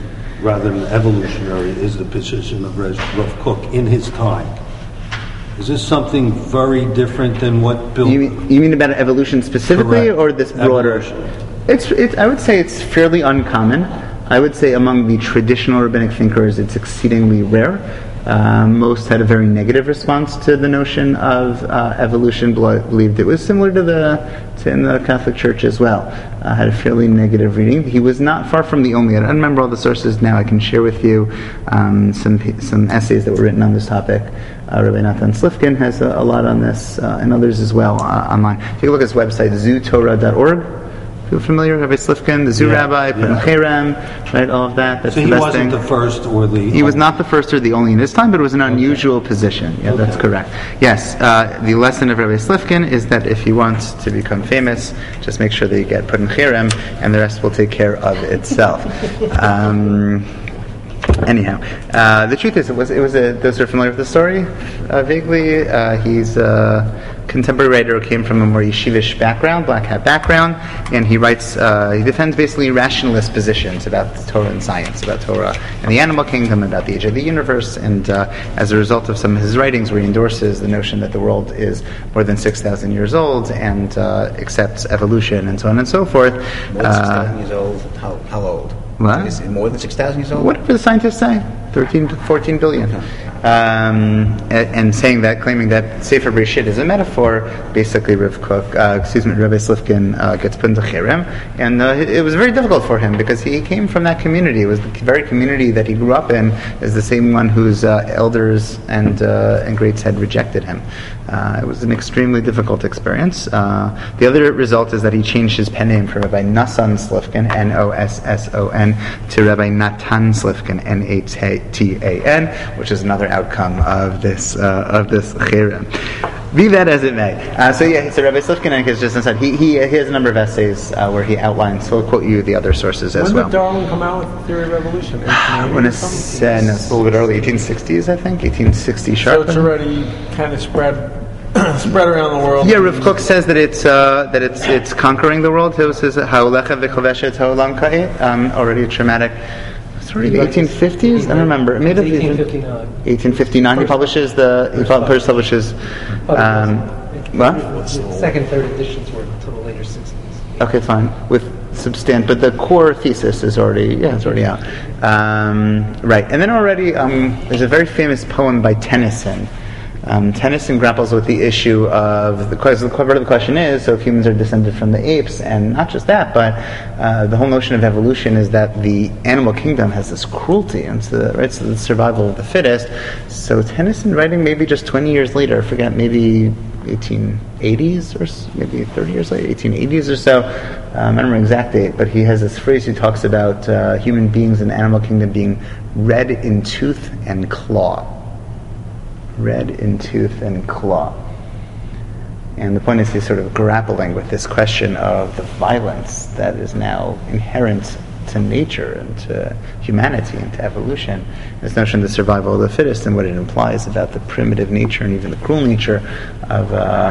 rather than evolutionary is the position of Rav Kook in his time. Is this something very different than what Bill... You mean about evolution specifically, Correct. or this broader? Evolution. I would say it's fairly uncommon. I would say among the traditional rabbinic thinkers, it's exceedingly rare. Most had a very negative response to the notion of evolution. Believed it was similar to in the Catholic Church as well. Had a fairly negative reading. He was not far from the only. I don't remember all the sources now. I can share with you some essays that were written on this topic. Rabbi Natan Slifkin has a lot on this, and others as well online. Take a look at his website, zootorah.org. Feel familiar? Rabbi Slifkin, the Zoo Rabbi, Purim Cherem, right? All of that. That's So the he best wasn't thing. the first or the... He was not the first or the only in his time, but it was an unusual position. Yeah, that's correct. Yes, the lesson of Rabbi Slifkin is that if you want to become famous, just make sure that you get Purim Cherem, and the rest will take care of itself. Anyhow, the truth is, those who are familiar with the story, vaguely, he's a contemporary writer who came from a more yeshivish background, black hat background, and he writes, he defends basically rationalist positions about Torah and science, about Torah and the animal kingdom, about the age of the universe, and as a result of some of his writings where he endorses the notion that the world is more than 6,000 years old and accepts evolution and so on and so forth. More than 6,000 years old? How old? What? Is it more than 6,000 years old? Whatever the scientists say, 13 to 14 billion. And saying that, claiming that Sefer Bereshit is a metaphor, basically Rabbi Slifkin gets put into Cherem, and it was very difficult for him because he came from that community. It was the very community that he grew up in, is the same one whose elders and greats had rejected him. It was an extremely difficult experience. The other result is that he changed his pen name from Rabbi Nassan Slifkin, Nosson, to Rabbi Natan Slifkin, Natan, which is another outcome of this cherem. Be that as it may. So Rabbi Slifkin has just said he has a number of essays where he outlines. So I'll quote you the other sources as well. When did Darwin come out with the theory of evolution? When it's a little bit early, 1860s, I think, 1860 sharp. So it's already kind of spread around the world. Yeah, Rav Kook says that it's conquering the world. He says ha'olecha v'choveshet ha'olam ka'et. Already a traumatic. It's already the 1850s. I don't remember. It may have been 1859. He publishes what? Second, third editions were until the later 60s. Okay, fine. But the core thesis is already out. Right, and then already there's a very famous poem by Tennyson. Tennyson grapples with the issue of the part of the question is, so if humans are descended from the apes, and not just that, but the whole notion of evolution is that the animal kingdom has this cruelty, and so the survival of the fittest. So Tennyson, writing maybe just 20 years later, I forget, maybe 1880s or maybe 30 years later, 1880s or so. I don't remember the exact date, but he has this phrase. He talks about human beings in the animal kingdom being red in tooth and claw. Red in tooth and claw. And the point is he's sort of grappling with this question of the violence that is now inherent to nature and to humanity and to evolution. This notion of the survival of the fittest and what it implies about the primitive nature and even the cruel nature of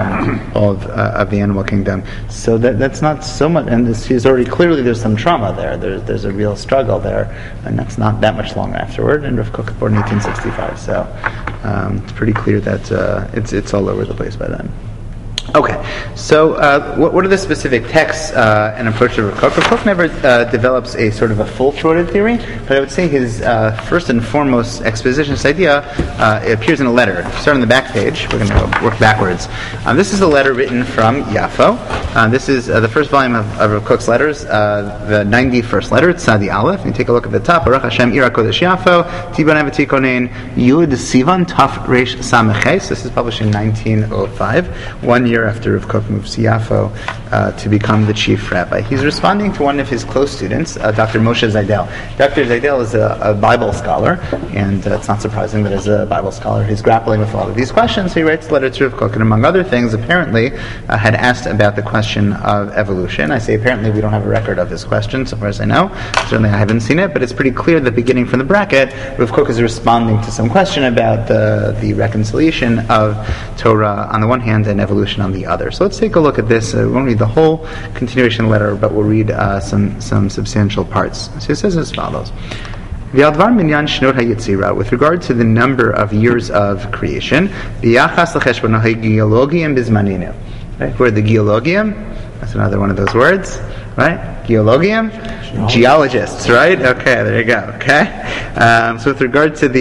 the animal kingdom. So that's not so much, and this is already clearly there's some trauma there. There's a real struggle there, and that's not that much long afterward. And Rav Kook was born in 1865, so it's pretty clear that it's all over the place by then. Okay, so what are the specific texts and approach of Rav Kook? Rav Kook never develops a sort of a full-throated theory, but I would say his first and foremost expositionist idea appears in a letter. If you start on the back page, we're going to work backwards. This is a letter written from Yafo. This is the first volume of Rav Kook's letters, the 91st letter. It's Sadi Aleph. And you take a look at the top. Baruch Hashem Ira Kodesh Yafo, Tiban Avtikonen, Yud Sivan Taf Reish Sameches. This is published in 1905, 1 year after Rav Kook moves to Yafo to become the chief rabbi. He's responding to one of his close students, Dr. Moshe Zaydel. Dr. Zaydel is a Bible scholar, and it's not surprising that as a Bible scholar he's grappling with a lot of these questions. So he writes a letter to Rav Kook, and among other things, apparently had asked about the question of evolution. I say apparently, we don't have a record of this question, so far as I know. Certainly I haven't seen it, but it's pretty clear that beginning from the bracket, Rav Kook is responding to some question about the reconciliation of Torah on the one hand and evolution on the other. So let's take a look at this. We won't read the whole continuation letter, but we'll read some substantial parts. So it says as follows. V'aldvar minyan shnot hayitzira, with regard to the number of years of creation, b'yachas l'cheshbon hageologium bizmaninu. Right? Who are the geologium? That's another one of those words, right? Geologium? Geologists, right? Okay, there you go. Okay, so with regard to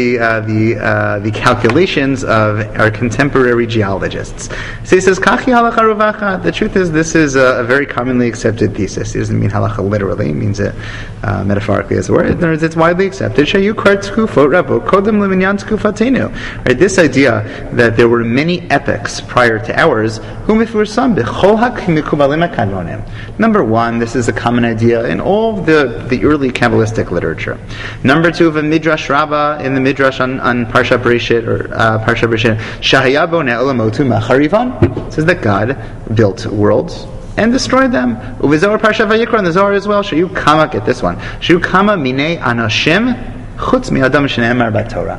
the calculations of our contemporary geologists, so he says, "Kachi halacha ruvacha." The truth is, this is a very commonly accepted thesis. It doesn't mean halacha literally; it means it metaphorically as a word. In other words, it's widely accepted. Shayu kar tkufot rabot kodem leminyan tkufatenu. Right? This idea that there were many epochs prior to ours. Humifursan b'chol hakmikubalim hakadmonim. Number one, this is a common idea in all the early Kabbalistic literature. Number two, of a Midrash Rabbah in the Midrash on Parsha Bereshit or Parsha Bereshit, Shahaya boneh olamotu macharivan, says that God built worlds and destroyed them. Uvizohar Parsha Vayikra, and the Zohar as well. Shayu kama, get this one. Shayu kama minei anashim chutz mi'adam shene'emar b'Torah.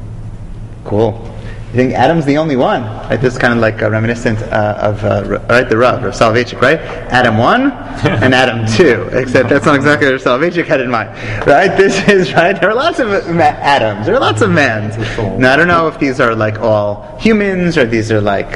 Cool. You think Adam's the only one? Right? This is kind of like reminiscent of the Rav of Soloveitchik, right? Adam 1 and Adam 2, except that's not exactly what Soloveitchik had in mind, right? This is right. There are lots of Adams. There are lots of men. Now I don't know if these are like all humans or these are like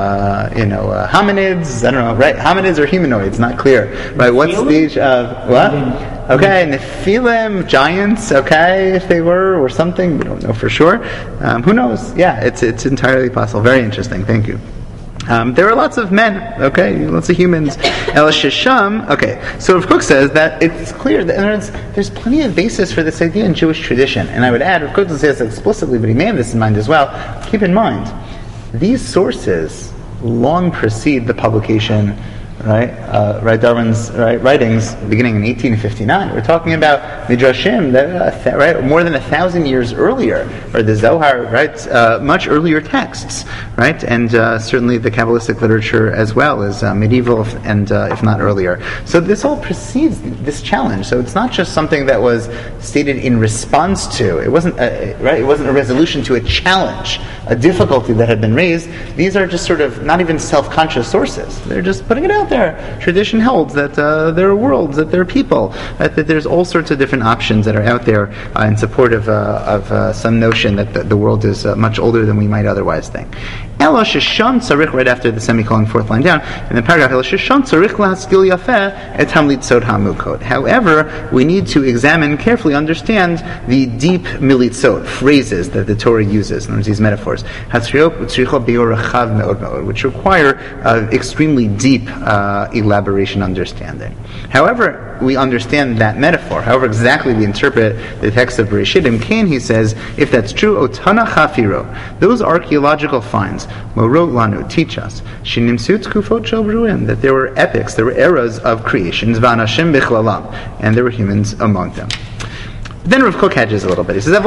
hominids. I don't know, right? Hominids or humanoids? Not clear, right? What stage of what? Okay, Nephilim, giants, okay, if they were, or something, we don't know for sure. Who knows? Yeah, it's entirely possible. Very interesting, thank you. There are lots of men, okay, lots of humans. El Shisham, okay, so Rav Kook says that it's clear that there's plenty of basis for this idea in Jewish tradition. And I would add, Rav Kook doesn't say this explicitly, but he may have this in mind as well. Keep in mind, these sources long precede the publication, right, Darwin's writings beginning in 1859. We're talking about Midrashim that right more than 1,000 years earlier, or the Zohar, right, much earlier texts, right, and certainly the Kabbalistic literature as well as medieval and if not earlier. So this all precedes this challenge. So it's not just something that was stated in response to. It wasn't It wasn't a resolution to a challenge, a difficulty that had been raised. These are just sort of not even self-conscious sources. They're just putting it out there. Tradition holds that there are worlds, that there are people, that there's all sorts of different options that are out there in support of some notion that the world is much older than we might otherwise think. Ela shesham tzarich, right after the semicolon, fourth line down, in the paragraph, Ela shesham tzarich lahaskil yafeh et hamlitzot hamukot. However, we need to examine, carefully understand the deep militzot, phrases that the Torah uses, in these metaphors, which require extremely deep elaboration, understanding. However we understand that metaphor, however exactly we interpret the text of Bereshitim, he says, if that's true, Otana Chafiro, those archaeological finds, Morot Lanu, teach us, Shinimsut Kufot Shel Bruim, that there were epochs, there were eras of creations, Vanashim Bichlalam, and there were humans among them. Then Rav Kook hedges a little bit. He says, that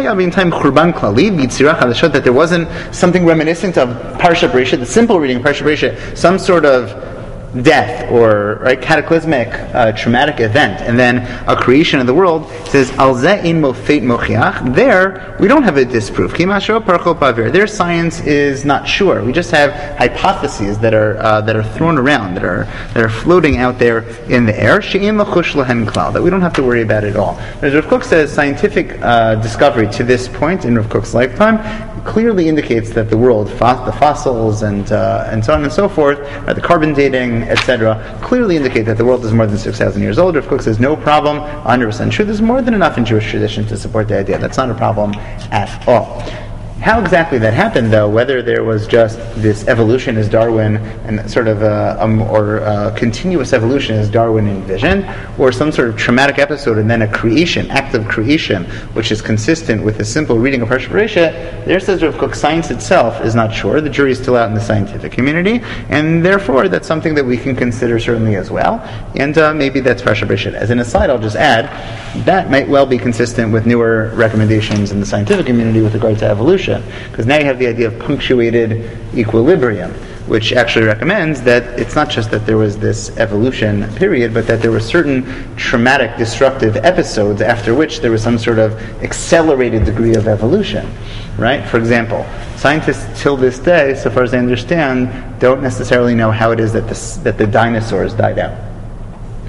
there wasn't something reminiscent of Parsha Bereshit, the simple reading of Parsha Bereshit, some sort of death or cataclysmic traumatic event, and then a creation of the world. It says al ze'in mofet mochiach. There we don't have a disproof. Their science is not sure. We just have hypotheses that are thrown around, that are floating out there in the air. That we don't have to worry about at all. As Rav Kook says, scientific discovery to this point in Rav Kook's lifetime clearly indicates that the world, the fossils and so on and so forth, the carbon dating, etc., clearly indicate that the world is more than 6,000 years old. Rav Kook says no problem, 100% true. There's more than enough in Jewish tradition to support the idea. That's not a problem at all. How exactly that happened, though, whether there was just this evolution as Darwin and sort of continuous evolution as Darwin envisioned, or some sort of traumatic episode and then a creation, act of creation, which is consistent with a simple reading of Parsha Bereshit, there says Rav Kook, science itself is not sure. The jury is still out in the scientific community, and therefore that's something that we can consider certainly as well. And maybe that's Parsha Bereshit. As an aside, I'll just add that might well be consistent with newer recommendations in the scientific community with regard to evolution. Because now you have the idea of punctuated equilibrium, which actually recommends that it's not just that there was this evolution period, but that there were certain traumatic, destructive episodes after which there was some sort of accelerated degree of evolution, right? For example, scientists till this day, so far as I understand, don't necessarily know how it is that the dinosaurs died out.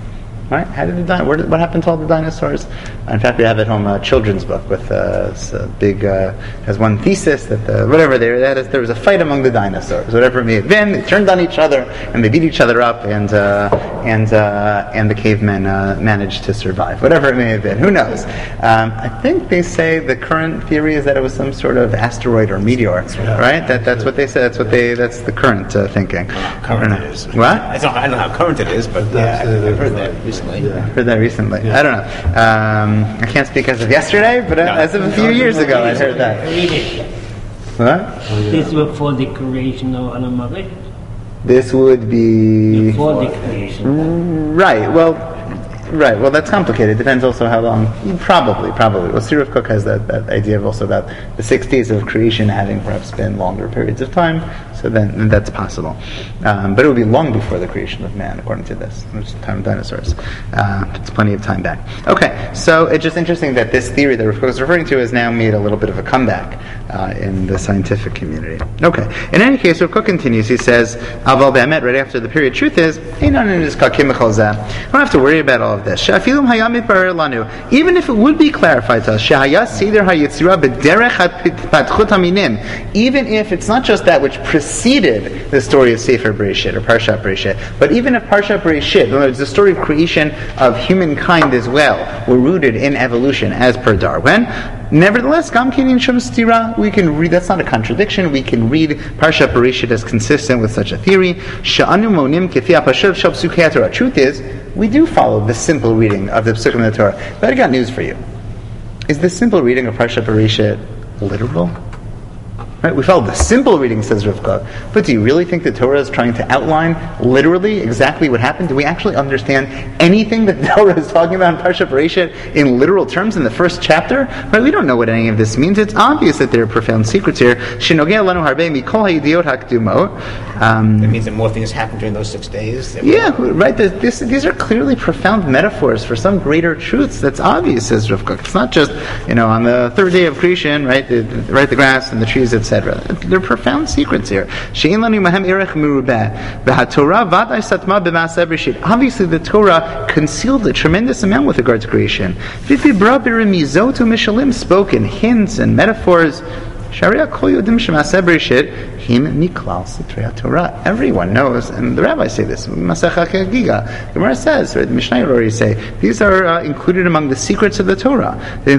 Right? How did what happened to all the dinosaurs? In fact, we have at home a children's book with a big has one thesis that there was a fight among the dinosaurs, whatever it may have been. They turned on each other and they beat each other up, and the cavemen managed to survive, whatever it may have been. Who knows? I think they say the current theory is that it was some sort of asteroid or meteor, right? That's what they say. That's the current thinking. Current it is. What? I don't know how current it is, but I've heard that recently. Heard that recently. Yeah. I don't know. I can't speak as of yesterday, but as of a few years ago, I heard that. Read it. What? This was for the creation of Anamari. This would be Before the creation. Right. Well, that's complicated. Depends also how long. Probably. Well, Siruf Kook has that idea of also about the 6 days of creation having perhaps been longer periods of time. So then that's possible. But it would be long before the creation of man, according to this, which is the time of dinosaurs. It's plenty of time back. Okay, so it's just interesting that this theory that Rav Kook is referring to has now made a little bit of a comeback in the scientific community. Okay, in any case, Rav Kook continues. He says, Aval Be'emet, right after the period, truth is, we don't have to worry about all of this. Even if it would be clarified to us, even if it's not just that which preceded the story of Sefer Bereshit or Parshat Bereshit, but even if Parshat Bereshit, in other words, the story of creation of humankind as well, were rooted in evolution as per Darwin, nevertheless, we can read, that's not a contradiction, we can read Parshat Bereshit as consistent with such a theory. Truth is, we do follow the simple reading of the Psukim of the Torah. But I got news for you. Is the simple reading of Parshat Bereshit literal? Right? We follow the simple reading, says Rav Kook. But do you really think the Torah is trying to outline literally exactly what happened? Do we actually understand anything that the Torah is talking about in Parshat Bereshit in literal terms in the first chapter? Right? We don't know what any of this means. It's obvious that there are profound secrets here. That means that more things happened during those 6 days. Right. These are clearly profound metaphors for some greater truths. That's obvious, says Rav Kook. It's not just, on the third day of creation, right, the grass and the trees, etc. There are profound secrets here. Obviously, the Torah concealed a tremendous amount with regard to creation. Spoken hints and metaphors. Everyone knows, and the rabbis say this. The Gemara says, the Mishnah already say, these are included among the secrets of the Torah.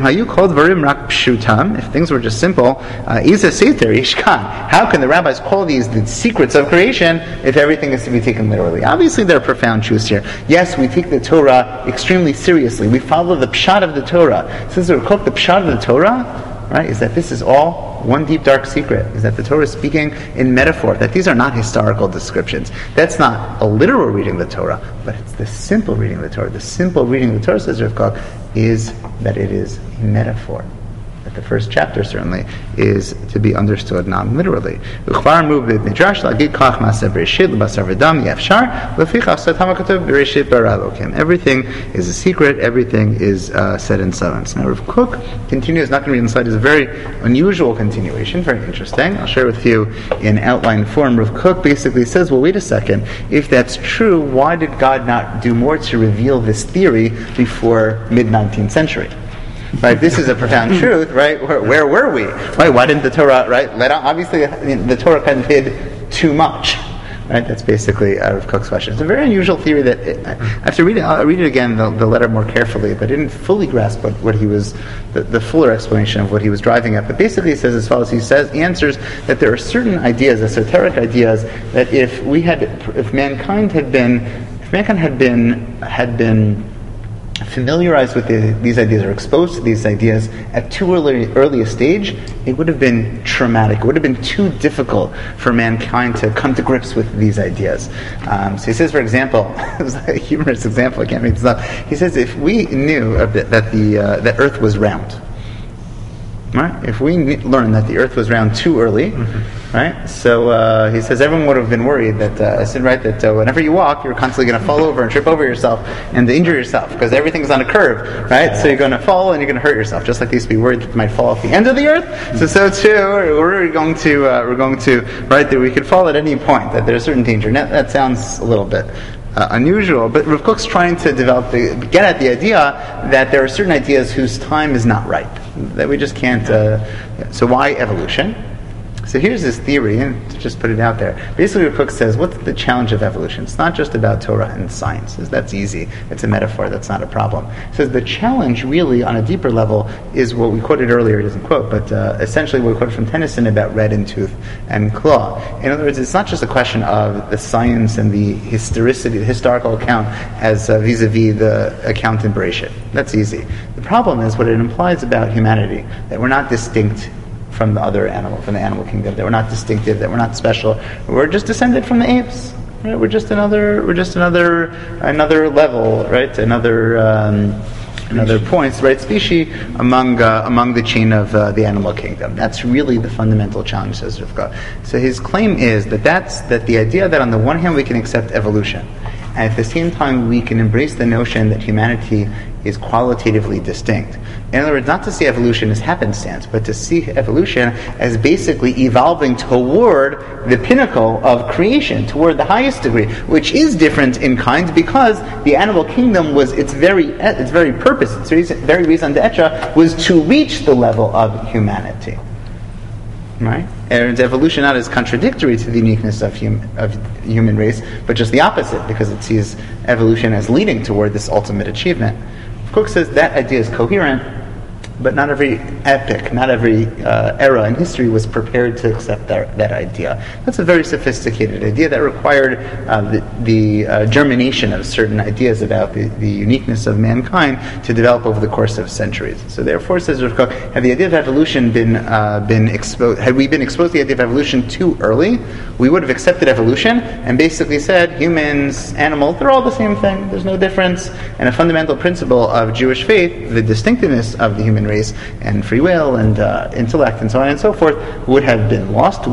If things were just simple, how can the rabbis call these the secrets of creation if everything is to be taken literally? Obviously, there are profound truths here. Yes, we take the Torah extremely seriously. We follow the pshat of the Torah. Since we're called the pshat of the Torah, right, is that this is all one deep dark secret, is that the Torah is speaking in metaphor, that these are not historical descriptions. That's not a literal reading of the Torah, but it's the simple reading of the Torah. The simple reading of the Torah, says Rav Kook, is that it is a metaphor. That the first chapter certainly is to be understood non-literally. Everything is a secret, everything is said in silence. Now Rav Kook continues, not going to read inside, is a very unusual continuation, very interesting. I'll share with you in outline form. Rav Kook basically says, well, wait a second, if that's true, why did God not do more to reveal this theory before mid-19th century? Right, this is a profound truth, right? Where were we? Right, why didn't the Torah, right, let out? Obviously, the Torah kind of hid too much. Right, that's basically Rav Kook's question. It's a very unusual theory that I have to read it. I'll read it again, the letter more carefully, but I didn't fully grasp what he was, the fuller explanation of what he was driving at. But basically, he says as follows: he answers that there are certain ideas, esoteric ideas, that if mankind had been familiarized with these ideas or exposed to these ideas at too early a stage, it would have been traumatic. It would have been too difficult for mankind to come to grips with these ideas. So he says, for example, it was a humorous example, I can't make this up. He says, if we knew that Earth was round, right? If we learned that the Earth was round too early, right? So he says everyone would have been worried that whenever you walk, you're constantly going to fall over and trip over yourself and injure yourself because everything's on a curve, right? So you're going to fall and you're going to hurt yourself, just like they used to be worried that you might fall off the end of the Earth. So too, we're going to right, that we could fall at any point, that there's a certain danger. Now, that sounds a little bit unusual. But Rav Kook's trying to get at the idea that there are certain ideas whose time is not ripe, that we just can't. So why evolution? So here's this theory, and to just put it out there. Basically, Rav Kook says, what's the challenge of evolution? It's not just about Torah and science. That's easy. It's a metaphor. That's not a problem. He says the challenge, really, on a deeper level, is what we quoted earlier. He doesn't quote, but essentially what we quoted from Tennyson about red in tooth and claw. In other words, it's not just a question of the science and the historicity, the historical account, as vis-a-vis the account in Bereshit. That's easy. The problem is what it implies about humanity, that we're not distinct from the other animal, from the animal kingdom, that we're not distinctive, that we're not special. We're just descended from the apes. Right? We're just another level, right? Another point, right? Species among the chain of the animal kingdom. That's really the fundamental challenge, says Rav Kook. So his claim is that the idea that on the one hand we can accept evolution, and at the same time we can embrace the notion that humanity is qualitatively distinct. In other words, not to see evolution as happenstance, but to see evolution as basically evolving toward the pinnacle of creation, toward the highest degree, which is different in kind because the animal kingdom was its very purpose, its very raison d'etre was to reach the level of humanity. Right? And evolution not as contradictory to the uniqueness of human race, but just the opposite, because it sees evolution as leading toward this ultimate achievement. Kook says that idea is coherent, but not every epic, not every era in history was prepared to accept that idea. That's a very sophisticated idea that required the germination of certain ideas about the uniqueness of mankind to develop over the course of centuries. So therefore, says Rav Kook, had the idea of evolution been exposed, had we been exposed to the idea of evolution too early, we would have accepted evolution and basically said humans, animals, they're all the same thing, there's no difference. And a fundamental principle of Jewish faith, the distinctiveness of the human race and free will and intellect and so on and so forth, would have been lost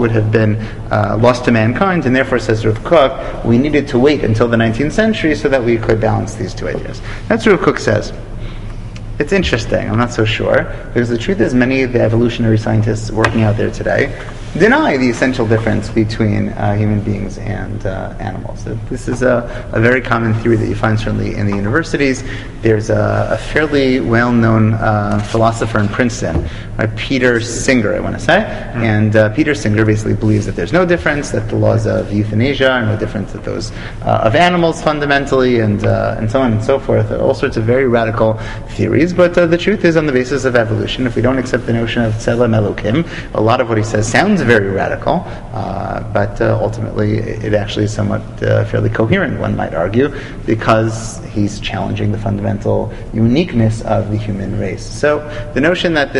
to mankind, and therefore, says Rav Kook, we needed to wait until the 19th century so that we could balance these two ideas. That's what Rav Kook says. It's interesting, I'm not so sure, because the truth is many of the evolutionary scientists working out there today deny the essential difference between human beings and animals. This is a very common theory that you find certainly in the universities. There's a fairly well-known philosopher in Princeton, Peter Singer, I want to say, and Peter Singer basically believes that there's no difference, that the laws of euthanasia are no different than those of animals fundamentally, and so on and so forth. All sorts of very radical theories, but the truth is on the basis of evolution, if we don't accept the notion of Tselem Elokim, a lot of what he says sounds very radical, but ultimately it actually is somewhat fairly coherent, one might argue, because he's challenging the fundamental uniqueness of the human race. So the notion that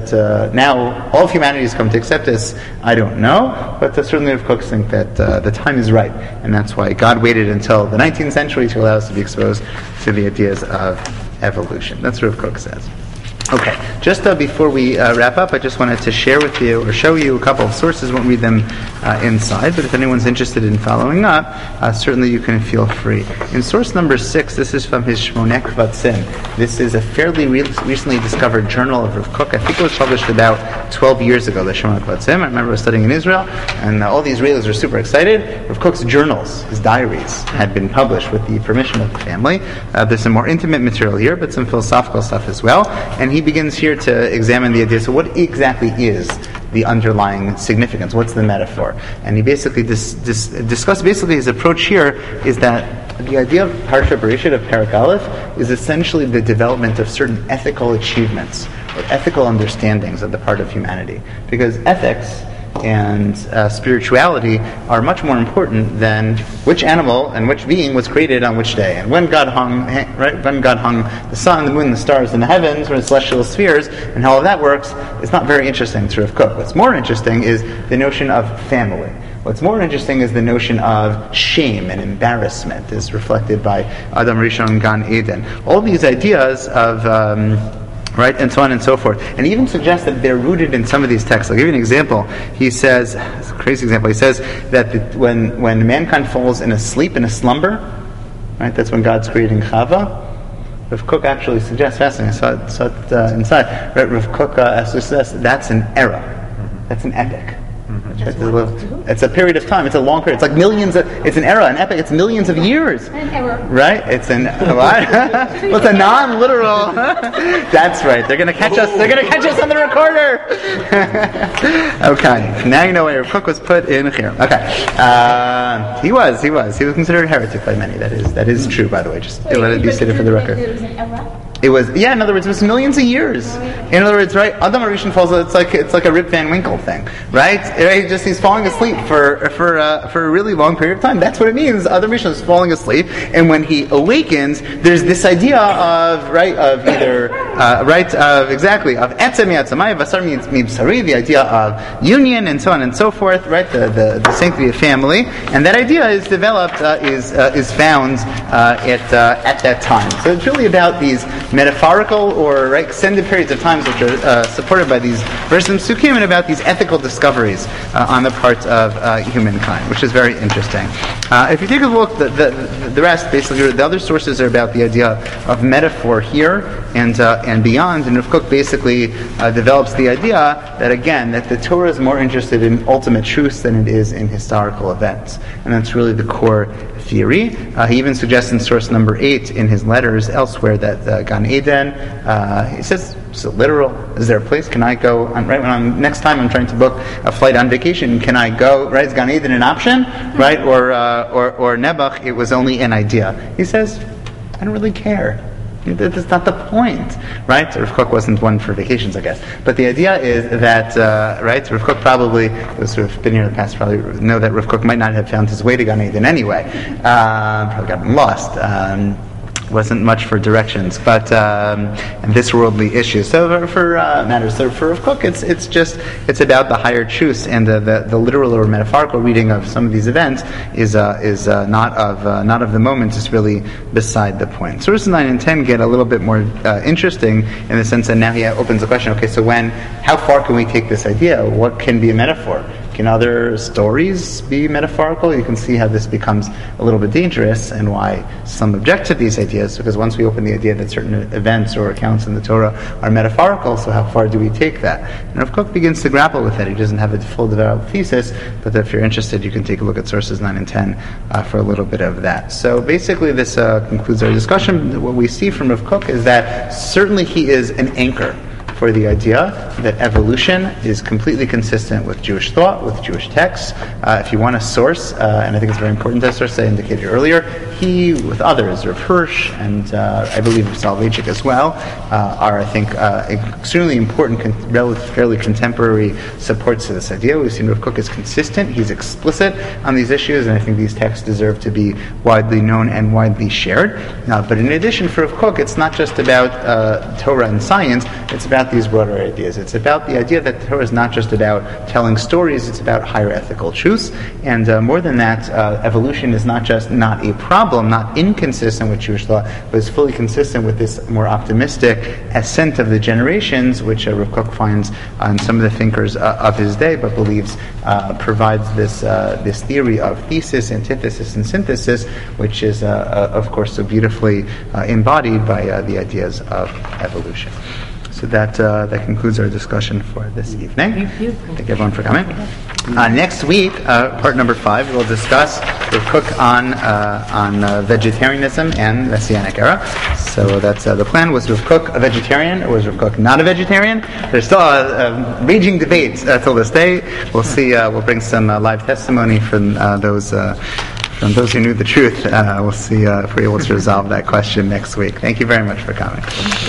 now all of humanity has come to accept this, I don't know, but certainly Rav Kook think that the time is right, and that's why God waited until the 19th century to allow us to be exposed to the ideas of evolution. That's what Rav Kook says. Okay, just before we wrap up, I just wanted to share with you or show you a couple of sources. Won't read them inside, but if anyone's interested in following up, certainly you can feel free. In source number 6, this is from his Shmoneh Kvatzim. This is a fairly recently discovered journal of Rav Kook. I think it was published about 12 years ago, the Shmoneh Kvatzim. I remember I was studying in Israel, and all the Israelis were super excited. Rav Kook's journals, his diaries, had been published with the permission of the family. There's some more intimate material here, but some philosophical stuff as well. And he begins here to examine the idea. So what exactly is the underlying significance? What's the metaphor? And he basically discussed, basically his approach here is that the idea of Parsha Bereshit, of Perek Aleph, is essentially the development of certain ethical achievements or ethical understandings on the part of humanity. Because ethics and spirituality are much more important than which animal and which being was created on which day, and when God hung the sun, the moon, the stars in the heavens or the celestial spheres, and how all of that works. It's not very interesting to Rav Kook. What's more interesting is the notion of family. What's more interesting is the notion of shame and embarrassment, as reflected by Adam Rishon Gan Eden. All these ideas of right, and so on and so forth. And he even suggests that they're rooted in some of these texts. I'll give you an example. He says, it's a crazy example, he says that when mankind falls in a sleep, in a slumber, right, that's when God's creating Chava. Rav Kook actually suggests, fascinating, I saw it inside, right, Rav Kook actually says that's an era. That's an epic. It's a period of time. It's a long period. It's like millions of. It's an era, an epic. It's millions of years. An error. Right? It's an what? Well, it's a non-literal. That's right. They're gonna catch us. They're gonna catch us on the recorder. Okay. Now you know why Rav Kook was put in here. Okay. He was considered a heretic by many. That is true, by the way. Just let it be stated for the record. It was an error? It was, in other words, it was millions of years. In other words, right, Adam HaRishon falls, it's like a Rip Van Winkle thing, right? He's falling asleep for a really long period of time. That's what it means. Adam HaRishon is falling asleep, and when he awakens, there's this idea of etzem yatzamai, vasar mibsari, the idea of union, and so on and so forth, right? The sanctity of family, and that idea is developed, is found at that time. So it's really about these metaphorical or extended periods of times which are supported by these verses in Sukkim, and about these ethical discoveries on the part of humankind, which is very interesting. If you take a look, the rest, basically, the other sources are about the idea of metaphor here and beyond, and Rav Kook basically develops the idea that, again, that the Torah is more interested in ultimate truths than it is in historical events, and that's really the core theory. He even suggests in source number 8 in his letters elsewhere that Gan Eden, he says, so literal, is there a place? Can I go, next time I'm trying to book a flight on vacation, can I go, right? Is Gan Eden an option, right? Or Nebuch, it was only an idea. He says, I don't really care. That's not the point, right? Rav Kook wasn't one for vacations, I guess. But the idea is that, right, Rav Kook probably, those who have been here in the past probably know that Rav Kook might not have found his way to Gan Eden anyway. Probably gotten lost. Wasn't much for directions, but and this worldly issues. So for matters, so for Rav Kook, it's about the higher truths, and the literal or metaphorical reading of some of these events is not of the moment. It's really beside the point. Sources 9 and 10 get a little bit more interesting in the sense that now he opens the question. Okay, so how far can we take this idea? What can be a metaphor? Can other stories be metaphorical? You can see how this becomes a little bit dangerous, and why some object to these ideas, because once we open the idea that certain events or accounts in the Torah are metaphorical, so how far do we take that? And Rav Kook begins to grapple with it. He doesn't have a full developed thesis, but if you're interested, you can take a look at sources 9 and 10 for a little bit of that. So basically this concludes our discussion. What we see from Rav Kook is that certainly he is an anchor for the idea that evolution is completely consistent with Jewish thought, with Jewish texts. If you want a source, and I think it's very important that source I indicated earlier, he, with others, Rav Hirsch, and I believe Rav Soloveitchik as well, are, I think, extremely important, fairly contemporary supports to this idea. We've seen Rav Kook is consistent, he's explicit on these issues, and I think these texts deserve to be widely known and widely shared. But in addition, for Rav Kook, it's not just about Torah and science, it's about these broader ideas. It's about the idea that the Torah is not just about telling stories, it's about higher ethical truths. And more than that, evolution is not just not a problem, not inconsistent with Jewish thought, but is fully consistent with this more optimistic ascent of the generations, which Rav Kook finds in some of the thinkers of his day, but believes provides this theory of thesis, antithesis, and synthesis, which is, of course, so beautifully embodied by the ideas of evolution. So that concludes our discussion for this evening. Thank everyone for coming. Next week, part number 5, we'll discuss Rav Kook on vegetarianism and Messianic era. So that's the plan. Was Rav Kook a vegetarian, or was Rav Kook not a vegetarian? There's still a raging debate till this day. We'll see. We'll bring some live testimony from those who knew the truth. We'll see if we're able to resolve that question next week. Thank you very much for coming.